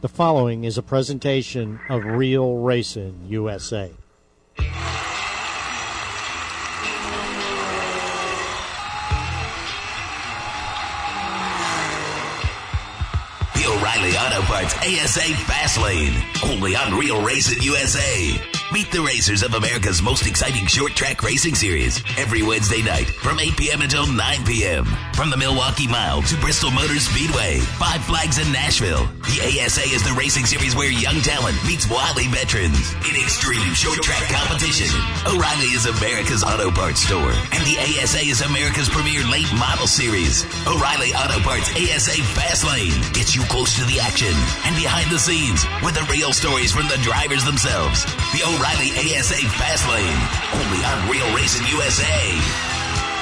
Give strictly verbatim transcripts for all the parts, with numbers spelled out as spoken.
The following is a presentation of Real Racing U S A. The O'Reilly Auto Parts A S A Fast Lane, only on Real Racing U S A. Meet the racers of America's most exciting short track racing series every Wednesday night from eight p.m. until nine p.m. From the Milwaukee Mile to Bristol Motor Speedway, Five Flags in Nashville. The A S A is the racing series where young talent meets wily veterans in extreme short track competition. O'Reilly is America's auto parts store, and the A S A is America's premier late model series. O'Reilly Auto Parts A S A Fast Lane gets you close to the action and behind the scenes with the real stories from the drivers themselves. The O'Reilly A S A Fast Lane, only on Real Racing U S A.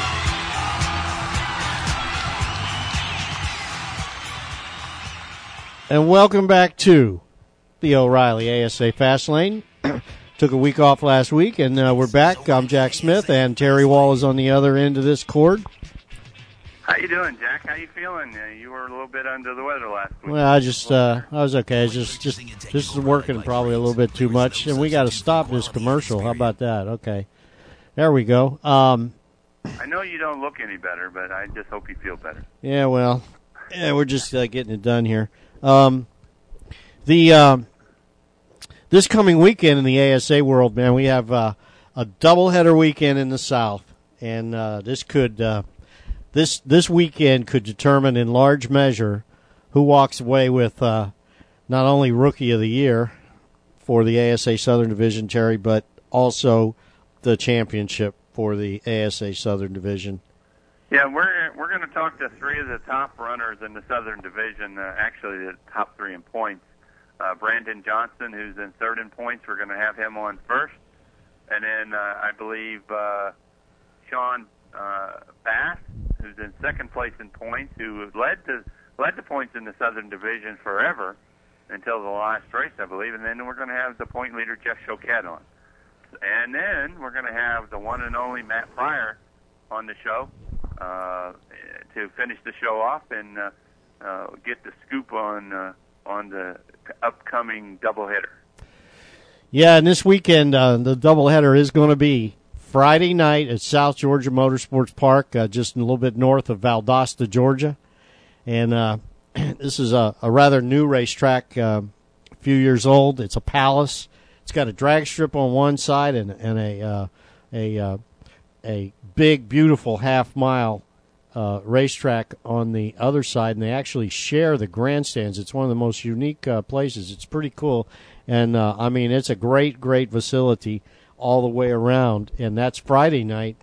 And welcome back to the O'Reilly A S A Fast Lane. Took a week off last week, and uh, we're back. I'm Jack Smith, and Terry Wall is on the other end of this cord. How you doing, Jack? How you feeling? Uh, you were a little bit under the weather last week. Well, I just, uh, I was okay. I was just, just, just working probably a little bit too much, and we got to stop this commercial. How about that? Okay, there we go. Um, I know you don't look any better, but I just hope you feel better. Yeah, well, yeah, we're just uh, getting it done here. Um, the um, this coming weekend in the A S A world, man, we have uh, a doubleheader weekend in the South, and uh, this could. Uh, This this weekend could determine in large measure who walks away with uh, not only Rookie of the Year for the A S A Southern Division, Terry, but also the championship for the A S A Southern Division. Yeah, we're we're going to talk to three of the top runners in the Southern Division, uh, actually the top three in points. Uh, Brandon Johnson, who's in third in points, we're going to have him on first. And then uh, I believe uh, Sean uh, Bass, who's in second place in points, who led to led the points in the Southern Division forever until the last race, I believe. And then we're going to have the point leader, Jeff Choquette, on. And then we're going to have the one and only Matt Pryor on the show uh, to finish the show off and uh, uh, get the scoop on uh, on the upcoming doubleheader. Yeah, and this weekend uh, the doubleheader is going to be Friday night at South Georgia Motorsports Park, uh, just a little bit north of Valdosta, Georgia. And uh, this is a, a rather new racetrack, uh, a few years old. It's a palace. It's got a drag strip on one side and, and a uh, a uh, a big, beautiful half-mile uh, racetrack on the other side, and they actually share the grandstands. It's one of the most unique uh, places. It's pretty cool. And, uh, I mean, it's a great, great facility all the way around, and that's Friday night.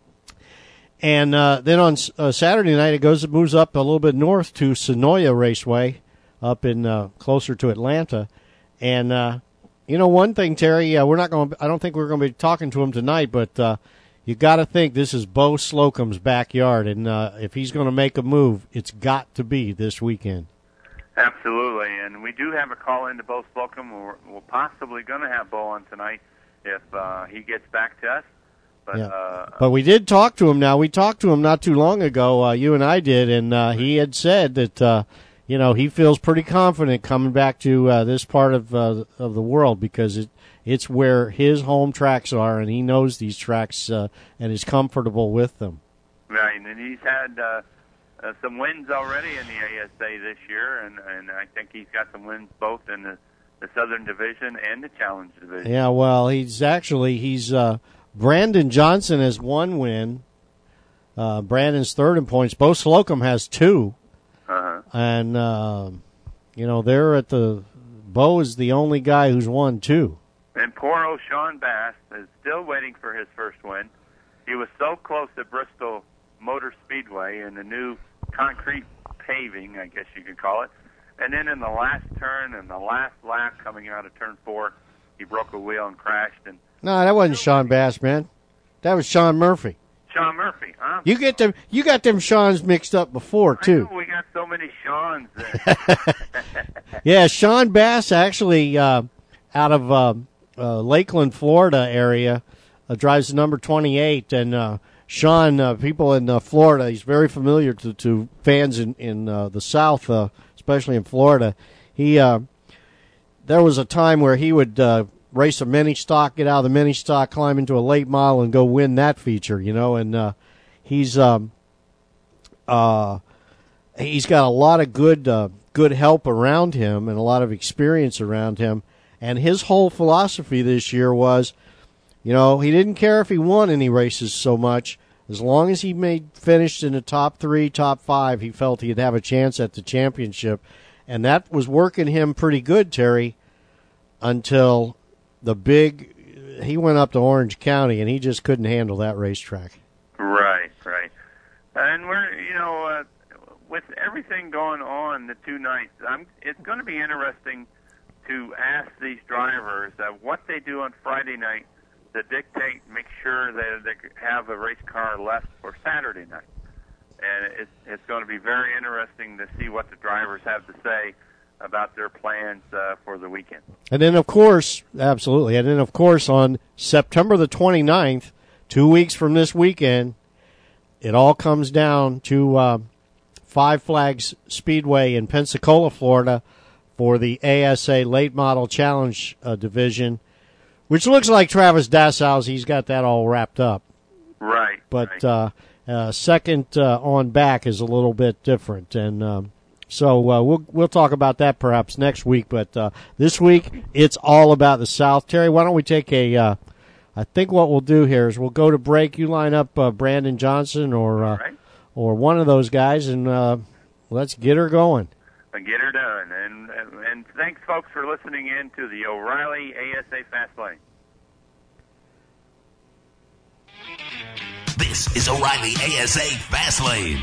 And uh, then on uh, Saturday night, it goes, it moves up a little bit north to Sonoya Raceway, up in uh, closer to Atlanta. And uh, you know, one thing, Terry, uh, we're not going. I don't think we're going to be talking to him tonight, but uh, you got to think this is Bo Slocum's backyard, and uh, if he's going to make a move, it's got to be this weekend. Absolutely, and we do have a call into Bo Slocum. We're, we're possibly going to have Bo on tonight if uh, he gets back to us. But, yeah. uh, but we did talk to him now. We talked to him not too long ago, uh, you and I did, and uh, he had said that, uh, you know, he feels pretty confident coming back to uh, this part of uh, of the world because it it's where his home tracks are, and he knows these tracks uh, and is comfortable with them. Right, and he's had uh, uh, some wins already in the A S A this year, and, and I think he's got some wins both in the the Southern Division and the Challenge Division. Yeah, well, he's actually, he's, uh, Brandon Johnson has one win. Uh, Brandon's third in points. Bo Slocum has two. Uh-huh. And, uh, you know, they're at the, Bo is the only guy who's won two. And poor old Sean Bass is still waiting for his first win. He was so close at Bristol Motor Speedway in the new concrete paving, I guess you could call it. And then in the last turn and the last lap coming out of turn four, he broke a wheel and crashed. And no, that wasn't Sean Bass, man. That was Sean Murphy. Sean Murphy, huh? You get them. You got them Seans mixed up before too. I know, we got so many Seans. Yeah, Sean Bass actually uh, out of uh, uh, Lakeland, Florida area, uh, drives the number twenty-eight, and uh, Sean, uh, people in uh, Florida, he's very familiar to, to fans in in uh, the South. Uh, especially in Florida. He uh, there was a time where he would uh, race a mini stock, get out of the mini stock, climb into a late model, and go win that feature, you know. And uh, he's um, uh, he's got a lot of good uh, good help around him and a lot of experience around him. And his whole philosophy this year was, you know, he didn't care if he won any races so much. As long as he made finished in the top three, top five, he felt he'd have a chance at the championship. And that was working him pretty good, Terry, until the big, he went up to Orange County, and he just couldn't handle that racetrack. Right, right. And we're, you know, uh, with everything going on the two nights, I'm, it's going to be interesting to ask these drivers uh, what they do on Friday night to dictate, make sure that they have a race car left for Saturday night. And it's, it's going to be very interesting to see what the drivers have to say about their plans uh, for the weekend. And then, of course, absolutely, and then, of course, on September the twenty-ninth, two weeks from this weekend, it all comes down to uh, Five Flags Speedway in Pensacola, Florida, for the A S A Late Model Challenge uh, division, which looks like Travis Dassau's, he's got that all wrapped up. Right. But right. Uh, uh, second uh, on back is a little bit different. And um, so uh, we'll we'll talk about that perhaps next week. But uh, this week, it's all about the South. Terry, why don't we take a uh, – I think what we'll do here is we'll go to break. You line up uh, Brandon Johnson or, uh, right. or one of those guys, and uh, let's get her going. Get her done. And, and and thanks, folks, for listening in to the O'Reilly A S A Fast Lane. This is O'Reilly A S A Fast Lane.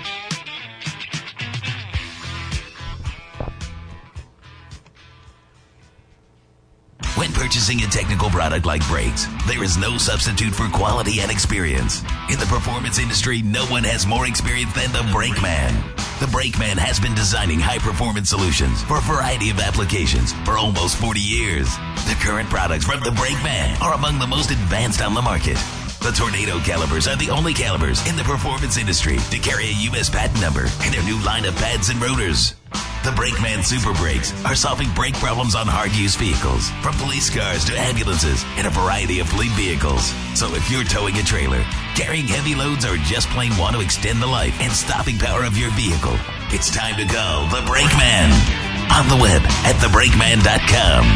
When purchasing a technical product like brakes, there is no substitute for quality and experience. In the performance industry, no one has more experience than the Brake Man. The Brake Man has been designing high-performance solutions for a variety of applications for almost forty years. The current products from the Brake Man are among the most advanced on the market. The Tornado calipers are the only calipers in the performance industry to carry a U S patent number and their new line of pads and rotors. The Brakeman Super Brakes are solving brake problems on hard-use vehicles, from police cars to ambulances and a variety of fleet vehicles. So if you're towing a trailer, carrying heavy loads, or just plain want to extend the life and stopping power of your vehicle, it's time to call the Brakeman. On the web at the brakeman dot com.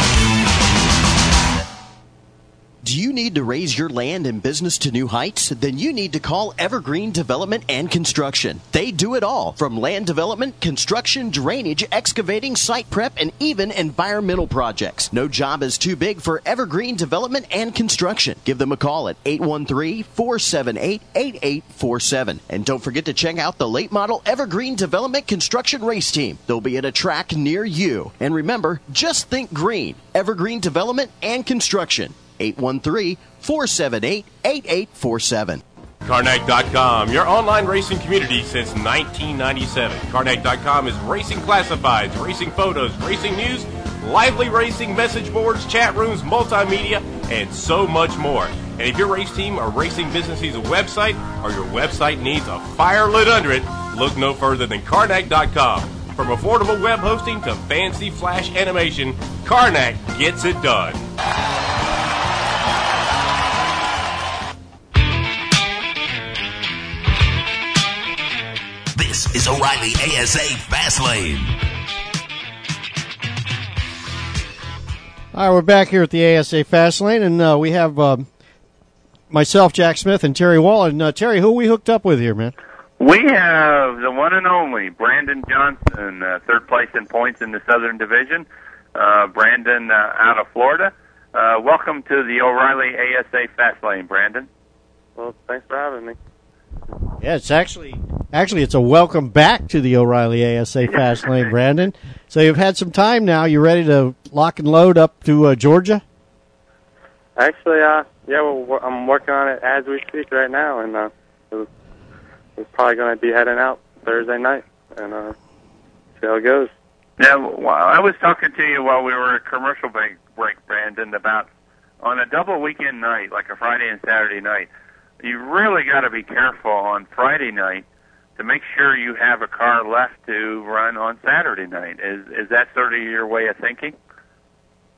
Do you need to raise your land and business to new heights? Then you need to call Evergreen Development and Construction. They do it all, from land development, construction, drainage, excavating, site prep, and even environmental projects. No job is too big for Evergreen Development and Construction. Give them a call at eight one three, four seven eight, eight eight four seven. And don't forget to check out the late model Evergreen Development Construction race team. They'll be at a track near you. And remember, just think green. Evergreen Development and Construction. eight one three, four seven eight, eight eight four seven. Carnac dot com, your online racing community since nineteen ninety-seven. Carnac dot com is racing classifieds, racing photos, racing news, lively racing message boards, chat rooms, multimedia, and so much more. And if your race team or racing business needs a website, or your website needs a fire lit under it, look no further than Carnac dot com. From affordable web hosting to fancy flash animation, Carnac gets it done. This is O'Reilly A S A Fast Lane. All right, we're back here at the A S A Fast Lane, and uh, we have uh, myself, Jack Smith, and Terry Wallen. Uh, Terry, who are we hooked up with here, man? We have the one and only Brandon Johnson, uh, third place in points in the Southern Division. Uh, Brandon uh, out of Florida. Uh, welcome to the O'Reilly A S A Fast Lane, Brandon. Well, thanks for having me. Yeah, it's actually actually it's a welcome back to the O'Reilly A S A Fast Lane, Brandon. So you've had some time now. You ready to lock and load up to uh, Georgia? Actually, uh, yeah, well, I'm working on it as we speak right now, and uh, we're probably going to be heading out Thursday night and uh, see how it goes. Now, I was talking to you while we were at commercial break, break, Brandon, about on a double weekend night, like a Friday and Saturday night, you really got to be careful on Friday night to make sure you have a car left to run on Saturday night. Is is that sort of your way of thinking?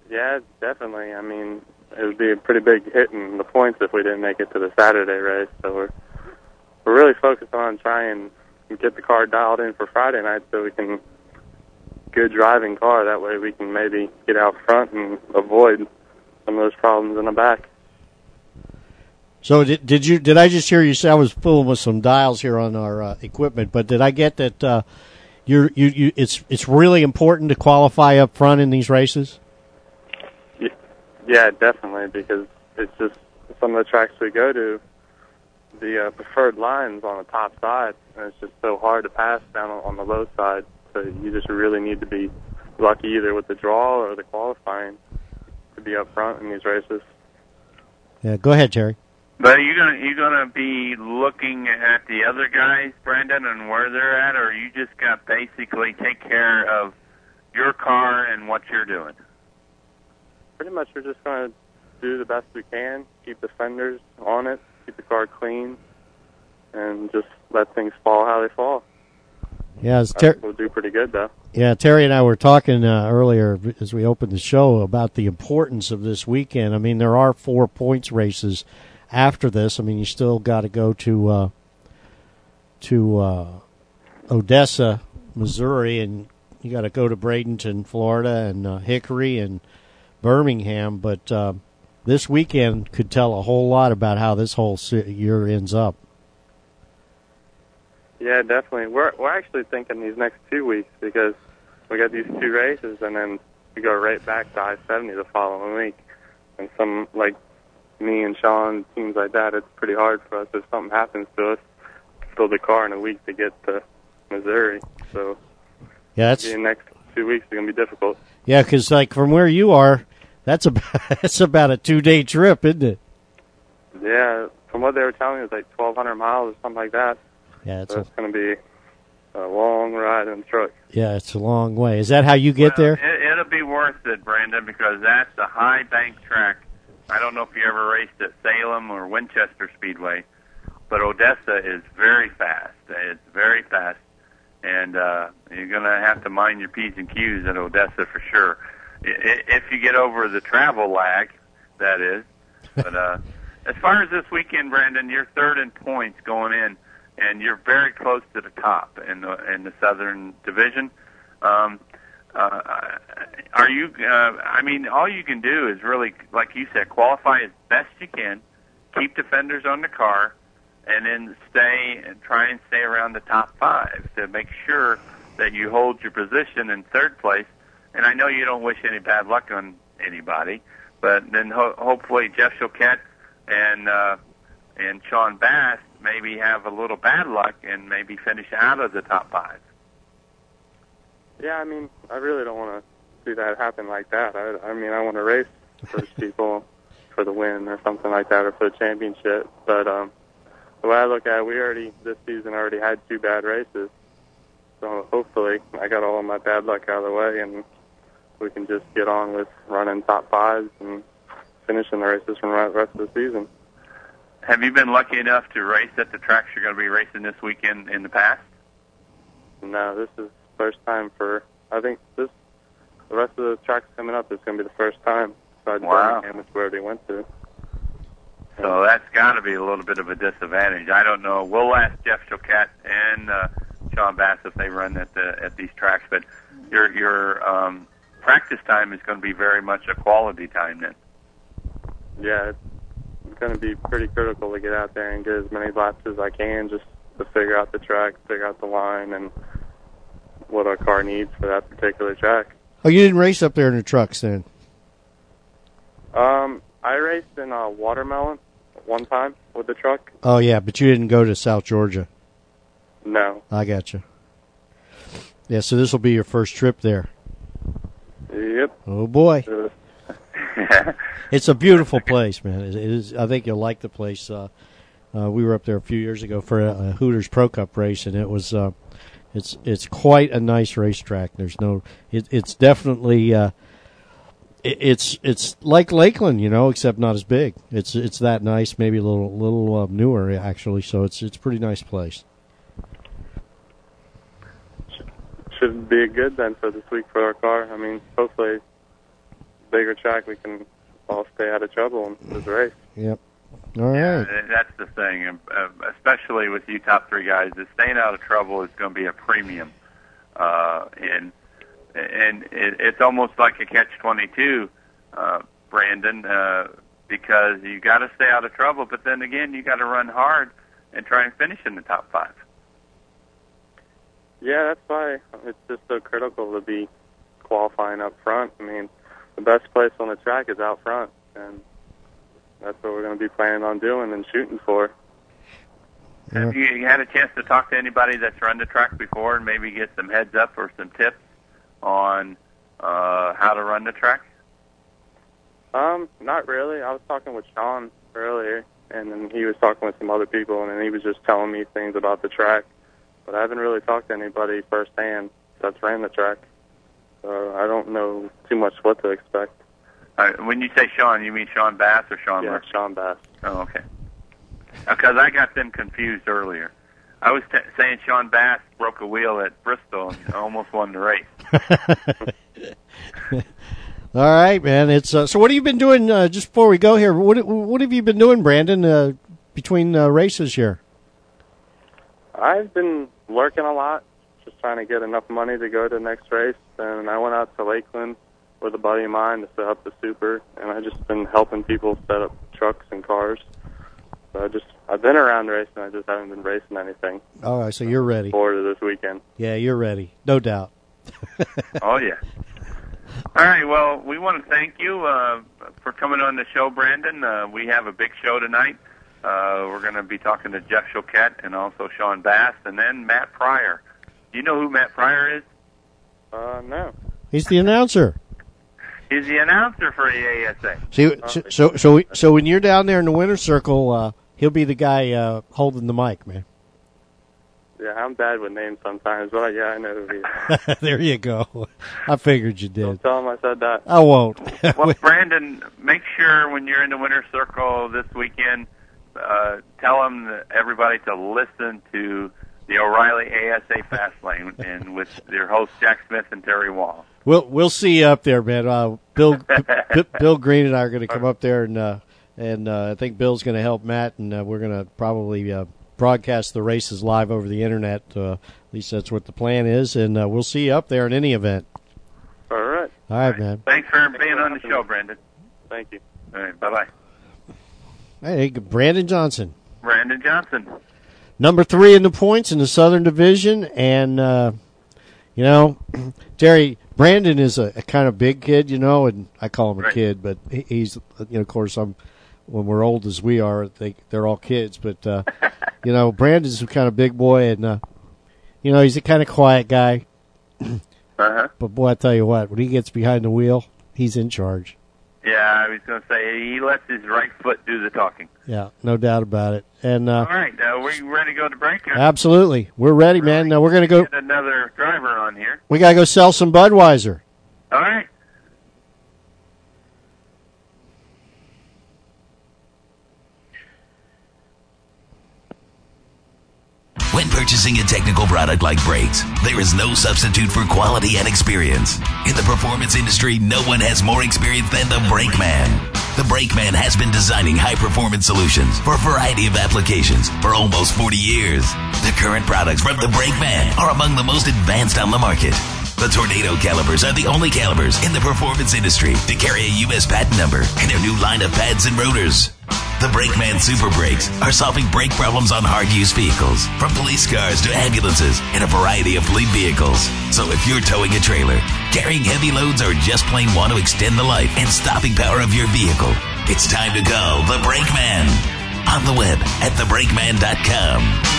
Yeah, definitely. I mean, it would be a pretty big hit in the points if we didn't make it to the Saturday race. So we're we're really focused on trying to get the car dialed in for Friday night so we can good driving car. That way we can maybe get out front and avoid some of those problems in the back. So did, did you? Did I just hear you say? I was fooling with some dials here on our uh, equipment, but did I get that? Uh, you're you, you it's it's really important to qualify up front in these races. Yeah, definitely, because it's just some of the tracks we go to, the uh, preferred lines on the top side, and it's just so hard to pass down on the low side. So you just really need to be lucky either with the draw or the qualifying to be up front in these races. Yeah, go ahead, Terry. But are you gonna you gonna be looking at the other guys, Brandon, and where they're at, or you just got basically take care of your car and what you're doing? Pretty much, we're just going to do the best we can, keep the fenders on it, keep the car clean, and just let things fall how they fall. Yeah, it's ter- we'll do pretty good, though. Yeah, Terry and I were talking uh, earlier as we opened the show about the importance of this weekend. I mean, there are four points races after this. I mean, you still got to go to uh, to uh, Odessa, Missouri, and you got to go to Bradenton, Florida, and uh, Hickory and Birmingham. But uh, this weekend could tell a whole lot about how this whole year ends up. Yeah, definitely. We're we're actually thinking these next two weeks because we got these two races, and then we go right back to I seventy the following week. And some, like me and Sean, teams like that, it's pretty hard for us if something happens to us to build a car in a week to get to Missouri. So yeah, that's the next two weeks are going to be difficult. Yeah, because like from where you are, that's about that's about a two day trip, isn't it? Yeah, from what they were telling me, it's like twelve hundred miles or something like that. Yeah, it's, so it's going to be a long ride in the truck. Yeah, it's a long way. Is that how you get well, there? It, it'll be worth it, Brandon, because that's a high bank track. I don't know if you ever raced at Salem or Winchester Speedway, but Odessa is very fast. It's very fast, and uh, you're going to have to mind your P's and Q's at Odessa for sure. If you get over the travel lag, that is. But uh, as far as this weekend, Brandon, you're third in points going in, and you're very close to the top in the in the Southern Division. Um, uh, are you? Uh, I mean, all you can do is really, like you said, qualify as best you can, keep the fenders on the car, and then stay and try and stay around the top five to make sure that you hold your position in third place. And I know you don't wish any bad luck on anybody, but then ho- hopefully Jeff Choquette and uh, and Sean Bass maybe have a little bad luck and maybe finish out of the top five. Yeah, I mean, I really don't want to see that happen like that. I, I mean, I want to race those people for the win or something like that, or for the championship. But um, the way I look at it, we already, this season, already had two bad races. So hopefully I got all of my bad luck out of the way, and we can just get on with running top fives and finishing the races from the rest of the season. Have you been lucky enough to race at the tracks you're going to be racing this weekend in the past? No, this is the first time for, I think this, the rest of the tracks coming up is going to be the first time. Besides wow. Birmingham, it's where they went to. So that's got to be a little bit of a disadvantage. I don't know. We'll ask Jeff Choquette and uh, Sean Bass if they run at the, at these tracks, but your your um, practice time is going to be very much a quality time then. Yeah, it's going to be pretty critical to get out there and get as many laps as I can, just to figure out the track, figure out the line, and what our car needs for that particular track. Oh, you didn't race up there in the trucks then? Um, I raced in a Watermelon one time with the truck. Oh, yeah, but you didn't go to South Georgia. No. I got you. Yeah, so this will be your first trip there. Yep. Oh, boy. It's a beautiful place, man. It is. I think you'll like the place. Uh, uh, we were up there a few years ago for a, a Hooters Pro Cup race, and it was uh, it's it's quite a nice racetrack. There's no, it, it's definitely uh, it, it's it's like Lakeland, you know, except not as big. It's it's that nice, maybe a little little uh, newer actually. So it's it's a pretty nice place. Should be good then for this week for our car. I mean, hopefully they bigger track, we can all stay out of trouble in this race. Yep. All right. Yeah, that's the thing, uh, especially with you top three guys. Is staying out of trouble is going to be a premium, uh, and and it, it's almost like a catch twenty-two, uh, Brandon, uh, because you got to stay out of trouble, but then again, you got to run hard and try and finish in the top five. Yeah, that's why it's just so critical to be qualifying up front. I mean, the best place on the track is out front, and that's what we're going to be planning on doing and shooting for. Yeah. Have you had a chance to talk to anybody that's run the track before and maybe get some heads up or some tips on uh, how to run the track? Um, not really. I was talking with Sean earlier, and then he was talking with some other people, and then he was just telling me things about the track. But I haven't really talked to anybody firsthand that's ran the track, so I don't know too much what to expect. Uh, when you say Sean, you mean Sean Bass or Sean Yeah, Murphy? Sean Bass. Oh, okay. Because I got them confused earlier. I was t- saying Sean Bass broke a wheel at Bristol and almost won the race. All right, man. It's uh, so. What have you been doing? Uh, just before we go here, what what have you been doing, Brandon? Uh, between uh, races here. I've been working a lot, just trying to get enough money to go to the next race. And I went out to Lakeland with a buddy of mine to set up the Super, and I've just been helping people set up trucks and cars. So I just I've been around racing, I just haven't been racing anything. All right, so you're ready. Forward to this weekend. Yeah, you're ready, no doubt. Oh, yeah. All right, well, we want to thank you uh, for coming on the show, Brandon. Uh, we have a big show tonight. Uh, we're going to be talking to Jeff Choquette and also Sean Bass, and then Matt Pryor. Do you know who Matt Pryor is? Uh, no. He's the announcer. He's the announcer for the A S A. See, so so so, we, so when you're down there in the winner's circle, uh, he'll be the guy uh, holding the mic, man. Yeah, I'm bad with names sometimes, but yeah, I know who he is. There you go. I figured you did. Don't tell him I said that. I won't. Well, Brandon, make sure when you're in the winner's circle this weekend, uh, tell them that everybody to listen to the O'Reilly A S A Fast Lane and with their hosts Jack Smith and Terry Wall. We'll we'll see you up there, man. Uh, Bill B- Bill Green and I are going to come up there, and uh, and uh, I think Bill's going to help Matt, and uh, we're going to probably uh, broadcast the races live over the internet. Uh, at least that's what the plan is, and uh, we'll see you up there in any event. All right. All right, man. Thanks for being on the show, Brandon. Thank you. All right, bye-bye. Hey, Brandon Johnson, Brandon Johnson. number three in the points in the Southern Division, and uh, you know, Terry, Brandon is a, a kind of big kid, you know, and I call him a Right. kid, but he, he's, you know, of course, I'm when we're old as we are, they they're all kids, but uh, you know, Brandon's a kind of big boy, and uh, you know, he's a kind of quiet guy. Uh-huh. But boy, I tell you what, when he gets behind the wheel, he's in charge. Yeah, I was going to say, he lets his right foot do the talking. Yeah, no doubt about it. And uh, All right, uh, we ready to go to break? Or absolutely, we're ready, man. Now we're gonna go. Get another driver on here. We gotta go sell some Budweiser. All right. When purchasing a technical product like brakes, there is no substitute for quality and experience. In the performance industry, no one has more experience than the Brake Man. The Brake Man has been designing high-performance solutions for a variety of applications for almost forty years. The current products from the Brake Man are among the most advanced on the market. The Tornado calipers are the only calipers in the performance industry to carry a U S patent number and their new line of pads and rotors. The Brakeman Super Brakes are solving brake problems on hard-use vehicles, from police cars to ambulances and a variety of fleet vehicles. So if you're towing a trailer, carrying heavy loads, or just plain want to extend the life and stopping power of your vehicle, it's time to go The Brakeman. On the web at the brakeman dot com.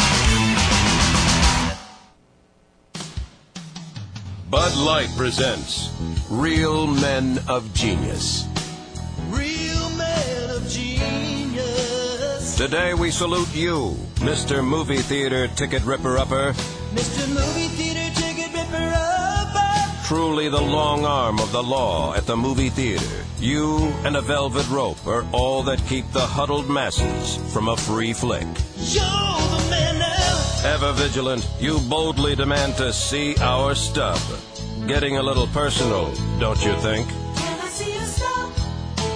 Bud Light presents Real Men of Genius. Real men of genius. Today we salute you, Mister Movie Theater Ticket Ripper-Upper. Mister Movie Theater Ticket Ripper-Upper. Truly the long arm of the law at the movie theater. You and a velvet rope are all that keep the huddled masses from a free flick. You're the man now. Ever vigilant, you boldly demand to see our stub. Getting a little personal, don't you think? Can I see your stub?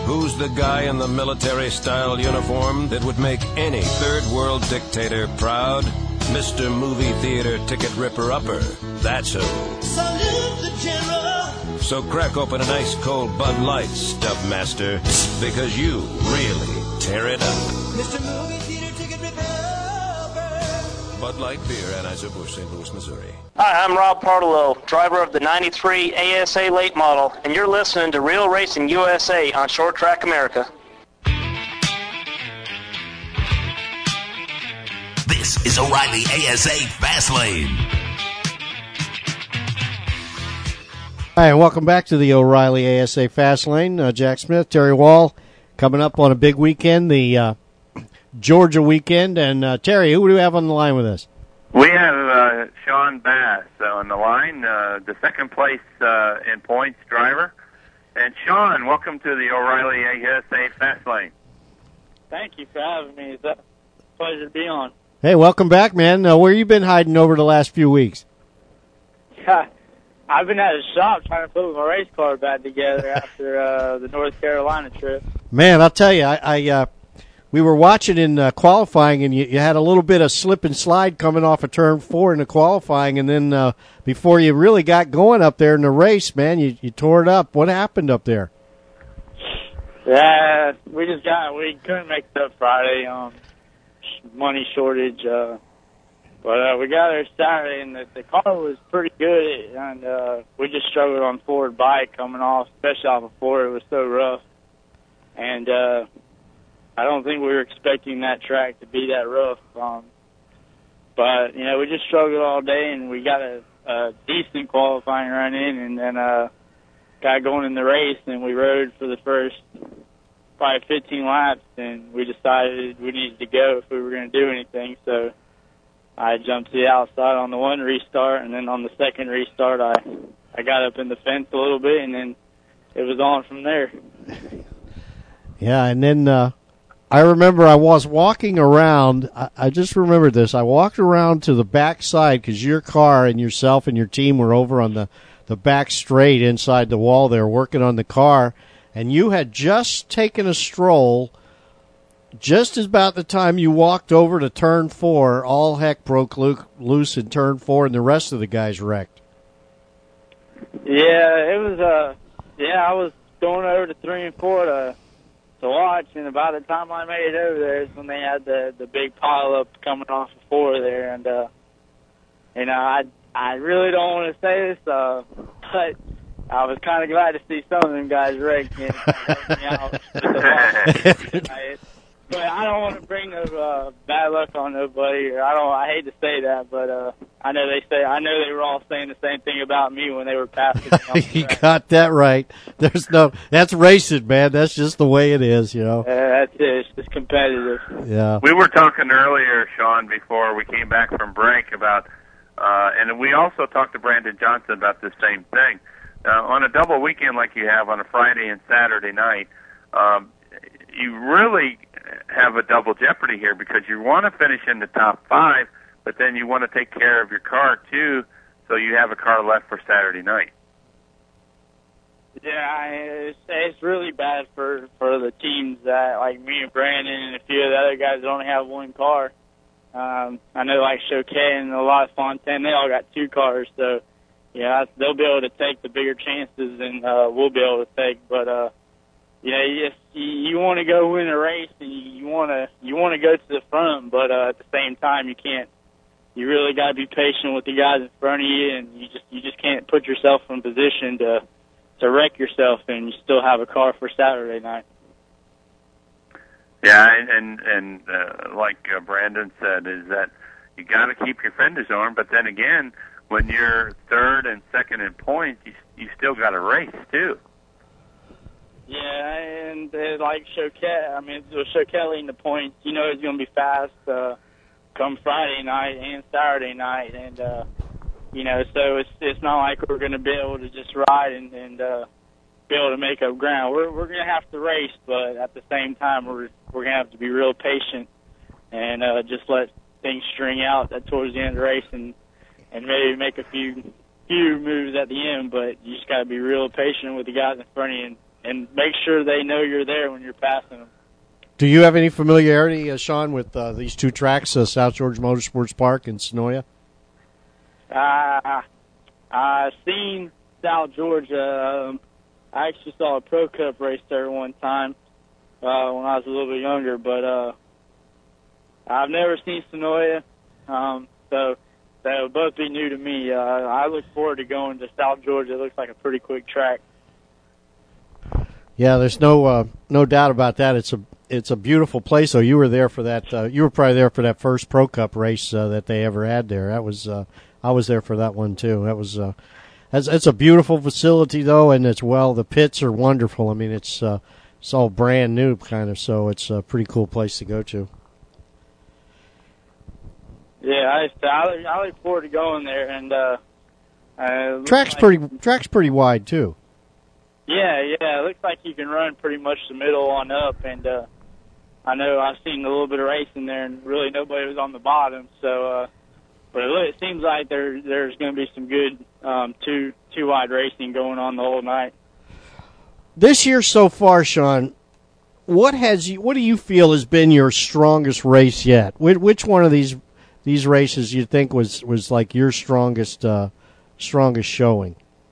Who's the guy in the military-style uniform that would make any third-world dictator proud? Mister Movie Theater Ticket Ripper-Upper. That's who. Salute the general. So crack open an ice-cold Bud Light, Stuff Master, because you really tear it up. Mister Movie Theater Ticket Ripper. Bud Light Beer, Anheuser-Busch, Saint Louis, Missouri. Hi, I'm Rob Partillo, driver of the ninety-three A S A late model, and you're listening to Real Racing U S A on Short Track America. This is O'Reilly A S A Fastlane. Hi, and welcome back to the O'Reilly A S A Fastlane. Uh, Jack Smith, Terry Wall, coming up on a big weekend, the uh, Georgia weekend. And uh, Terry, who do we have on the line with us? We have uh, Sean Bass on the line, uh, the second place uh, in points driver. And Sean, welcome to the O'Reilly A S A Fastlane. Thank you for having me. It's a pleasure to be on. Hey, welcome back, man. Uh, where you been hiding over the last few weeks? Yeah, I've been at a shop trying to put my race car back together after uh, the North Carolina trip. Man, I'll tell you, I, I uh, we were watching in uh, qualifying, and you, you had a little bit of slip and slide coming off of turn four in the qualifying, and then uh, before you really got going up there in the race, man, you, you tore it up. What happened up there? Yeah, we just got, we couldn't make it up Friday. Um, money shortage, uh, but uh, we got there Saturday, and the, the car was pretty good, and uh, we just struggled on forward bike coming off, especially off of four. It was so rough, and uh, I don't think we were expecting that track to be that rough. Um, but you know, we just struggled all day, and we got a, a decent qualifying run in, and then uh, got going in the race, and we rode for the first probably fifteen laps, and we decided we needed to go if we were going to do anything. So I jumped to the outside on the one restart, and then on the second restart, I I got up in the fence a little bit, and then it was on from there. Yeah, and then uh, I remember I was walking around. I, I just remembered this. I walked around to the back side because your car and yourself and your team were over on the, the back straight inside the wall there working on the car. And you had just taken a stroll. Just about the time you walked over to turn four, all heck broke loose in turn four, and the rest of the guys wrecked. Yeah, it was. Uh, yeah, I was going over to three and four to to watch, and by the time I made it over there, is when they had the the big pile up coming off of four there, and uh, you know, I I really don't want to say this, uh, but I was kind of glad to see some of them guys wreck and help me out with the ball. But I don't want to bring no uh, bad luck on nobody. Or I don't. I hate to say that, but uh, I know they say. I know they were all saying the same thing about me when they were passing me. You got that right. There's no. That's racing, man. That's just the way it is, you know. Uh, that's it. It's just competitive. Yeah. We were talking earlier, Sean, before we came back from break about, uh, and we also talked to Brandon Johnson about the same thing. Uh, on a double weekend like you have on a Friday and Saturday night, um, you really have a double jeopardy here because you want to finish in the top five, but then you want to take care of your car too, so you have a car left for Saturday night. Yeah, it's, it's really bad for for the teams that, like me and Brandon and a few of the other guys that only have one car. Um, I know like Choquet and a lot of Fontaine, they all got two cars, so yeah, they'll be able to take the bigger chances than uh, we'll be able to take. But uh, you know, you just you, you want to go win a race, and you, you want to you want to go to the front, but uh, at the same time, you can't. You really got to be patient with the guys in front of you, and you just you just can't put yourself in position to to wreck yourself, and you still have a car for Saturday night. Yeah, and and, and uh, like uh, Brandon said, is that you got to keep your fenders on, but then again, when you're third and second in points, you you still got to race too. Yeah, and uh, like Choquet, I mean, with Choquet leading the points, you know it's going to be fast uh, come Friday night and Saturday night, and uh, you know, so it's it's not like we're going to be able to just ride and, and uh, be able to make up ground. We're we're going to have to race, but at the same time, we're we're going to have to be real patient and uh, just let things string out towards the end of the race, and and maybe make a few few moves at the end. But you just got to be real patient with the guys in front of you and and make sure they know you're there when you're passing them. Do you have any familiarity, uh, Sean, with uh, these two tracks, uh, South Georgia Motorsports Park and Sonoya? Uh, I've seen South Georgia. Um, I actually saw a Pro Cup race there one time uh, when I was a little bit younger, but uh, I've never seen Sonoya, um, so that would both be new to me. Uh, I look forward to going to South Georgia. It looks like a pretty quick track. Yeah, there's no uh, no doubt about that. It's a it's a beautiful place. So you were there for that. Uh, you were probably there for that first Pro Cup race uh, that they ever had there. That was uh, I was there for that one too. That was uh, it's, it's a beautiful facility though, and it's well. The pits are wonderful. I mean, it's uh, it's all brand new kind of. So it's a pretty cool place to go to. Yeah, I I, I look forward to going there. And uh, uh, track's like, pretty track's pretty wide too. Yeah, yeah. It looks like you can run pretty much the middle on up, and uh, I know I've seen a little bit of racing there, and really nobody was on the bottom. So, uh, but it, it seems like there there's going to be some good um, two two wide racing going on the whole night. This year so far, Sean, what has you? What do you feel has been your strongest race yet? Which, which one of these these races you think was was like your strongest uh, strongest showing?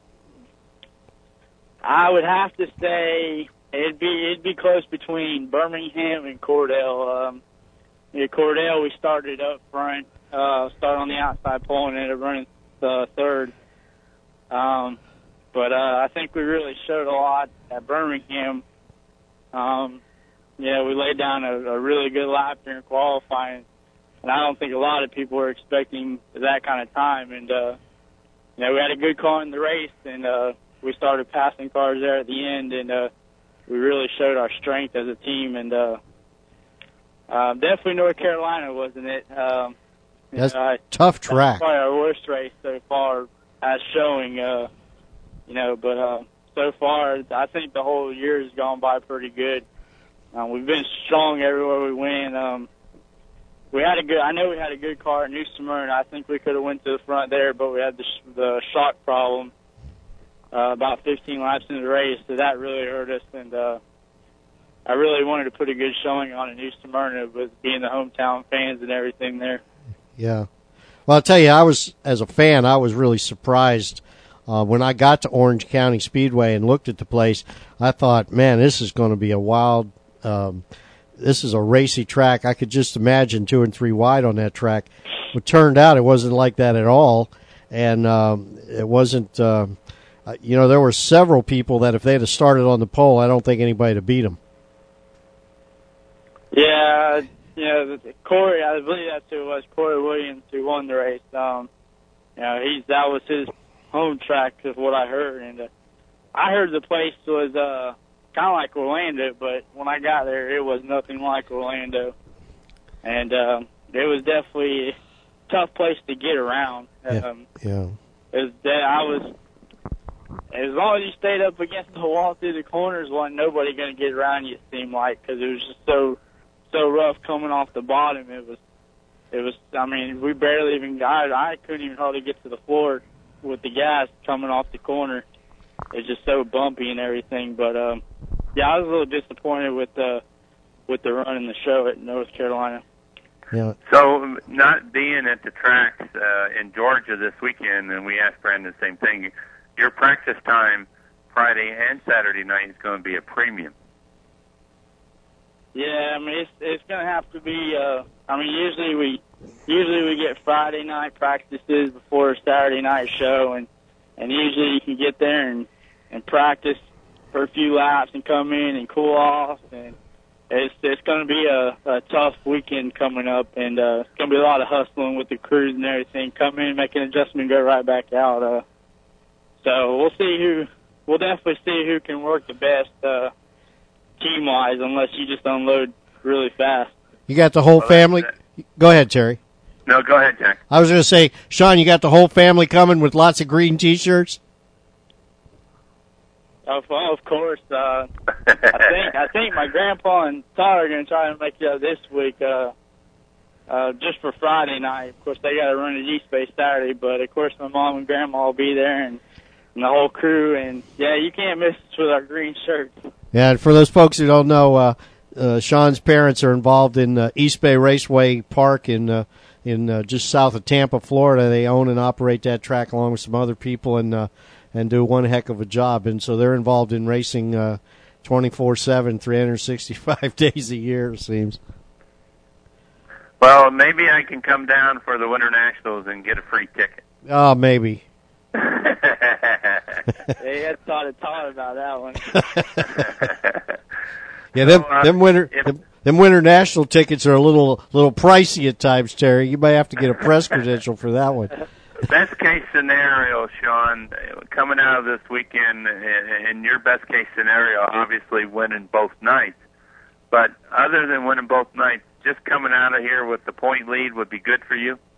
I would have to say it'd be it'd be close between Birmingham and Cordell. Um, yeah, Cordell, we started up front, uh, started on the outside pole and ended up running uh, third. Um, but uh, I think we really showed a lot at Birmingham. Um, yeah, we laid down a, a really good lap during qualifying, and I don't think a lot of people were expecting that kind of time. And uh, you know, we had a good car in the race, and uh, we started passing cars there at the end, and uh, we really showed our strength as a team. And uh, uh, definitely North Carolina, wasn't it? Um, That's uh, tough track. That's probably our worst race so far as showing, uh, you know. But uh, so far, I think the whole year has gone by pretty good. Um, we've been strong everywhere we went. Um, we had a good. I know we had a good car at New Smyrna. I think we could have went to the front there, but we had the, the shock problem. Uh, about fifteen laps into the race, so that really hurt us, and uh, I really wanted to put a good showing on in New Smyrna with being the hometown fans and everything there. Yeah. Well, I'll tell you, I was, as a fan, I was really surprised uh, when I got to Orange County Speedway and looked at the place. I thought, man, this is going to be a wild, um, this is a racy track. I could just imagine two and three wide on that track. It turned out it wasn't like that at all, and um, it wasn't... Uh, Uh, you know, there were several people that if they'd have started on the pole, I don't think anybody would have beat them. Yeah, you know, Corey, I believe that's who it was, Corey Williams, who won the race. Um, you know, he's that was his home track, is what I heard. And uh, I heard the place was uh, kind of like Orlando, but when I got there, it was nothing like Orlando. And um, it was definitely a tough place to get around. Yeah. Um, yeah. It was that I was... As long as you stayed up against the wall through the corners, wasn't nobody going to get around you, it seemed like, because it was just so so rough coming off the bottom. It was, it was. I mean, we barely even got. I couldn't even hardly get to the floor with the gas coming off the corner. It's just so bumpy and everything. But um, yeah, I was a little disappointed with the with the run in the show at North Carolina. Yeah. So, not being at the tracks uh, in Georgia this weekend, and we asked Brandon the same thing. Your practice time Friday and Saturday night is going to be a premium. Yeah, I mean it's it's going to have to be. Uh, I mean usually we usually we get Friday night practices before a Saturday night show, and and usually you can get there and and practice for a few laps and come in and cool off, and it's it's going to be a, a tough weekend coming up, and uh, it's going to be a lot of hustling with the crews and everything. Come in, make an adjustment, go right back out. Uh, So we'll see who, we'll definitely see who can work the best uh, team-wise, unless you just unload really fast. You got the whole well, family? Go ahead, Terry. No, go ahead, Jack. I was going to say, Sean, you got the whole family coming with lots of green T-shirts? Of, of course. Uh, I think I think my grandpa and Todd are going to try to make it up this week uh, uh, just for Friday night. Of course, they got to run at East Bay Saturday, but, of course, my mom and grandma will be there, and and the whole crew. And, yeah, you can't miss us with our green shirts. Yeah, and for those folks who don't know, uh, uh, Sean's parents are involved in uh, East Bay Raceway Park in uh, in uh, just south of Tampa, Florida. They own and operate that track along with some other people and uh, and do one heck of a job. And so they're involved in racing uh, twenty-four seven, three hundred sixty-five days a year, it seems. Well, maybe I can come down for the Winter Nationals and get a free ticket. Oh, maybe. They had thought of thought about that one. Yeah, them So, uh, them winter if- them, them winter national tickets are a little little pricey at times, Terry. You may have to get a press credential for that one. Best case scenario, Sean, coming out of this weekend, in your best case scenario, obviously winning both nights. But other than winning both nights, just coming out of here with the point lead would be good for you?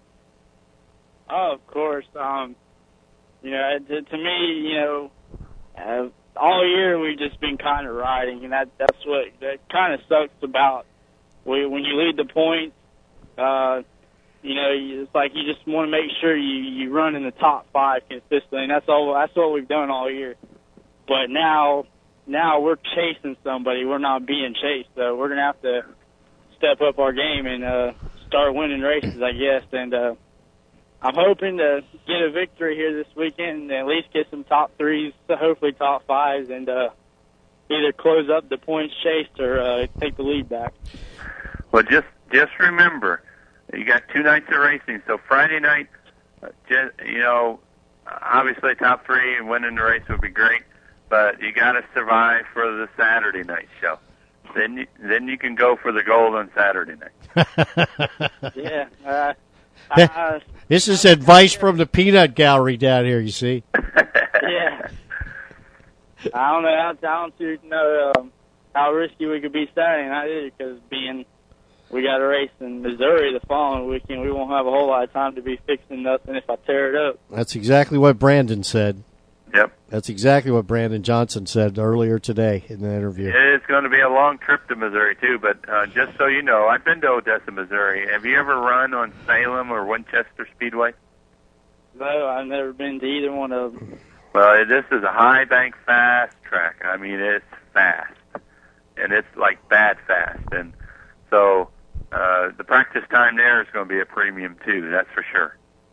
Oh, of course. Um, you know, to, to me, you know, uh, all year we've just been kind of riding, and that that's what that kind of sucks about we, when you lead the points. Uh, you know, you- it's like you just want to make sure you you run in the top five consistently, and that's all. That's what we've done all year. But now, now we're chasing somebody. We're not being chased, so we're gonna have to step up our game and uh, start winning races, I guess. And uh, I'm hoping to get a victory here this weekend and at least get some top threes, hopefully top fives, and uh, either close up the points chased or uh, take the lead back. Well, just just remember, you got two nights of racing. So Friday night, uh, just, you know, obviously top three and winning the race would be great, but you got to survive for the Saturday night show. Then you, then you can go for the gold on Saturday night. Yeah. Uh, I, This is advice from the peanut gallery down here, you see. yeah. I don't know. I don't know um, how risky we could be Saturday night either, because being we got a race in Missouri the following weekend, we won't have a whole lot of time to be fixing nothing if I tear it up. That's exactly what Brandon said. Yep. That's exactly what Brandon Johnson said earlier today in the interview. It's going to be a long trip to Missouri, too, but uh, just so you know, I've been to Odessa, Missouri. Have you ever run on Salem or Winchester Speedway? No, I've never been to either one of them. Well, this is a high bank fast track. I mean, it's fast, and it's like bad fast. And so uh, the practice time there is going to be a premium, too, that's for sure.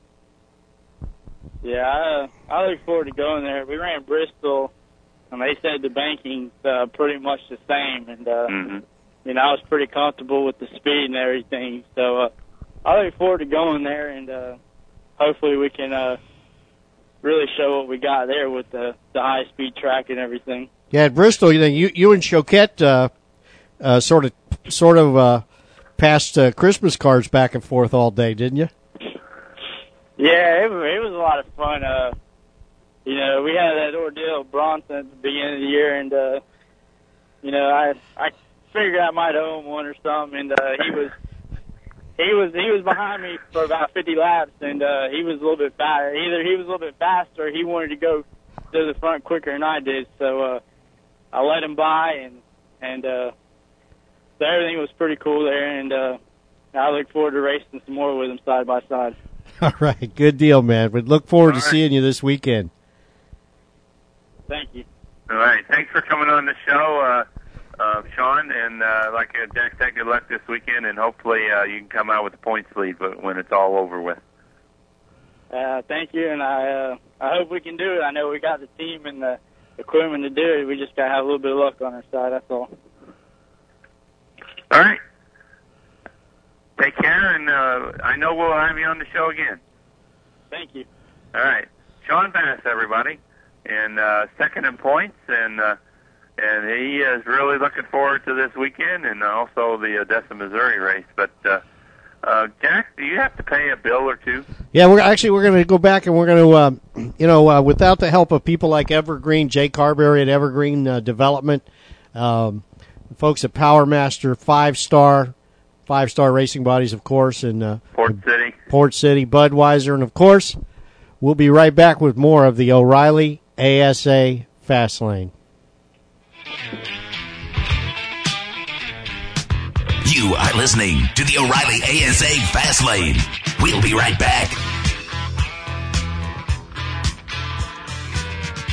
Yeah, I, I look forward to going there. We ran Bristol, and they said the banking's uh, pretty much the same. And, uh, Mm-hmm. you know, I was pretty comfortable with the speed and everything. So uh, I look forward to going there, and uh, hopefully we can uh, really show what we got there with the, the high-speed track and everything. Yeah, at Bristol, you know, you, you and Choquette uh, uh, sort of sort of uh, passed uh, Christmas cards back and forth all day, didn't you? Yeah, it, it was a lot of fun. Uh, you know, we had that ordeal at Bronson at the beginning of the year, and uh, you know, I I figured I might owe him one or something, and uh, he was he was he was behind me for about fifty laps, and uh, he was a little bit faster. Either he was a little bit faster, or he wanted to go to the front quicker than I did. So uh, I let him by, and and uh, so everything was pretty cool there, and uh, I look forward to racing some more with him side by side. All right, good deal, man. We look forward All to right. seeing you this weekend. Thank you. All right, thanks for coming on the show, uh, uh, Sean. And uh, like uh, Jack said, good luck this weekend, and hopefully uh, you can come out with the points lead but when it's all over with. Uh, thank you, and I uh, I hope we can do it. I know we got the team and the equipment to do it. We just got to have a little bit of luck on our side, that's all. All right. Take care, and uh, I know we'll have you on the show again. Thank you. All right. Sean Bass, everybody, and uh, second in points, and uh, and he is really looking forward to this weekend and also the Odessa, Missouri race. But, uh, uh, Jack, do you have to pay a bill or two? Yeah, we're actually we're going to go back and we're going to, uh, you know, uh, without the help of people like Evergreen, Jay Carberry at Evergreen uh, Development, um, folks at Power Master, Five Star, Five Star Racing Bodies, of course, and uh, Port City. Port City, Budweiser, and of course, we'll be right back with more of the O'Reilly A S A Fast Lane. You are listening to the O'Reilly A S A Fast Lane. We'll be right back.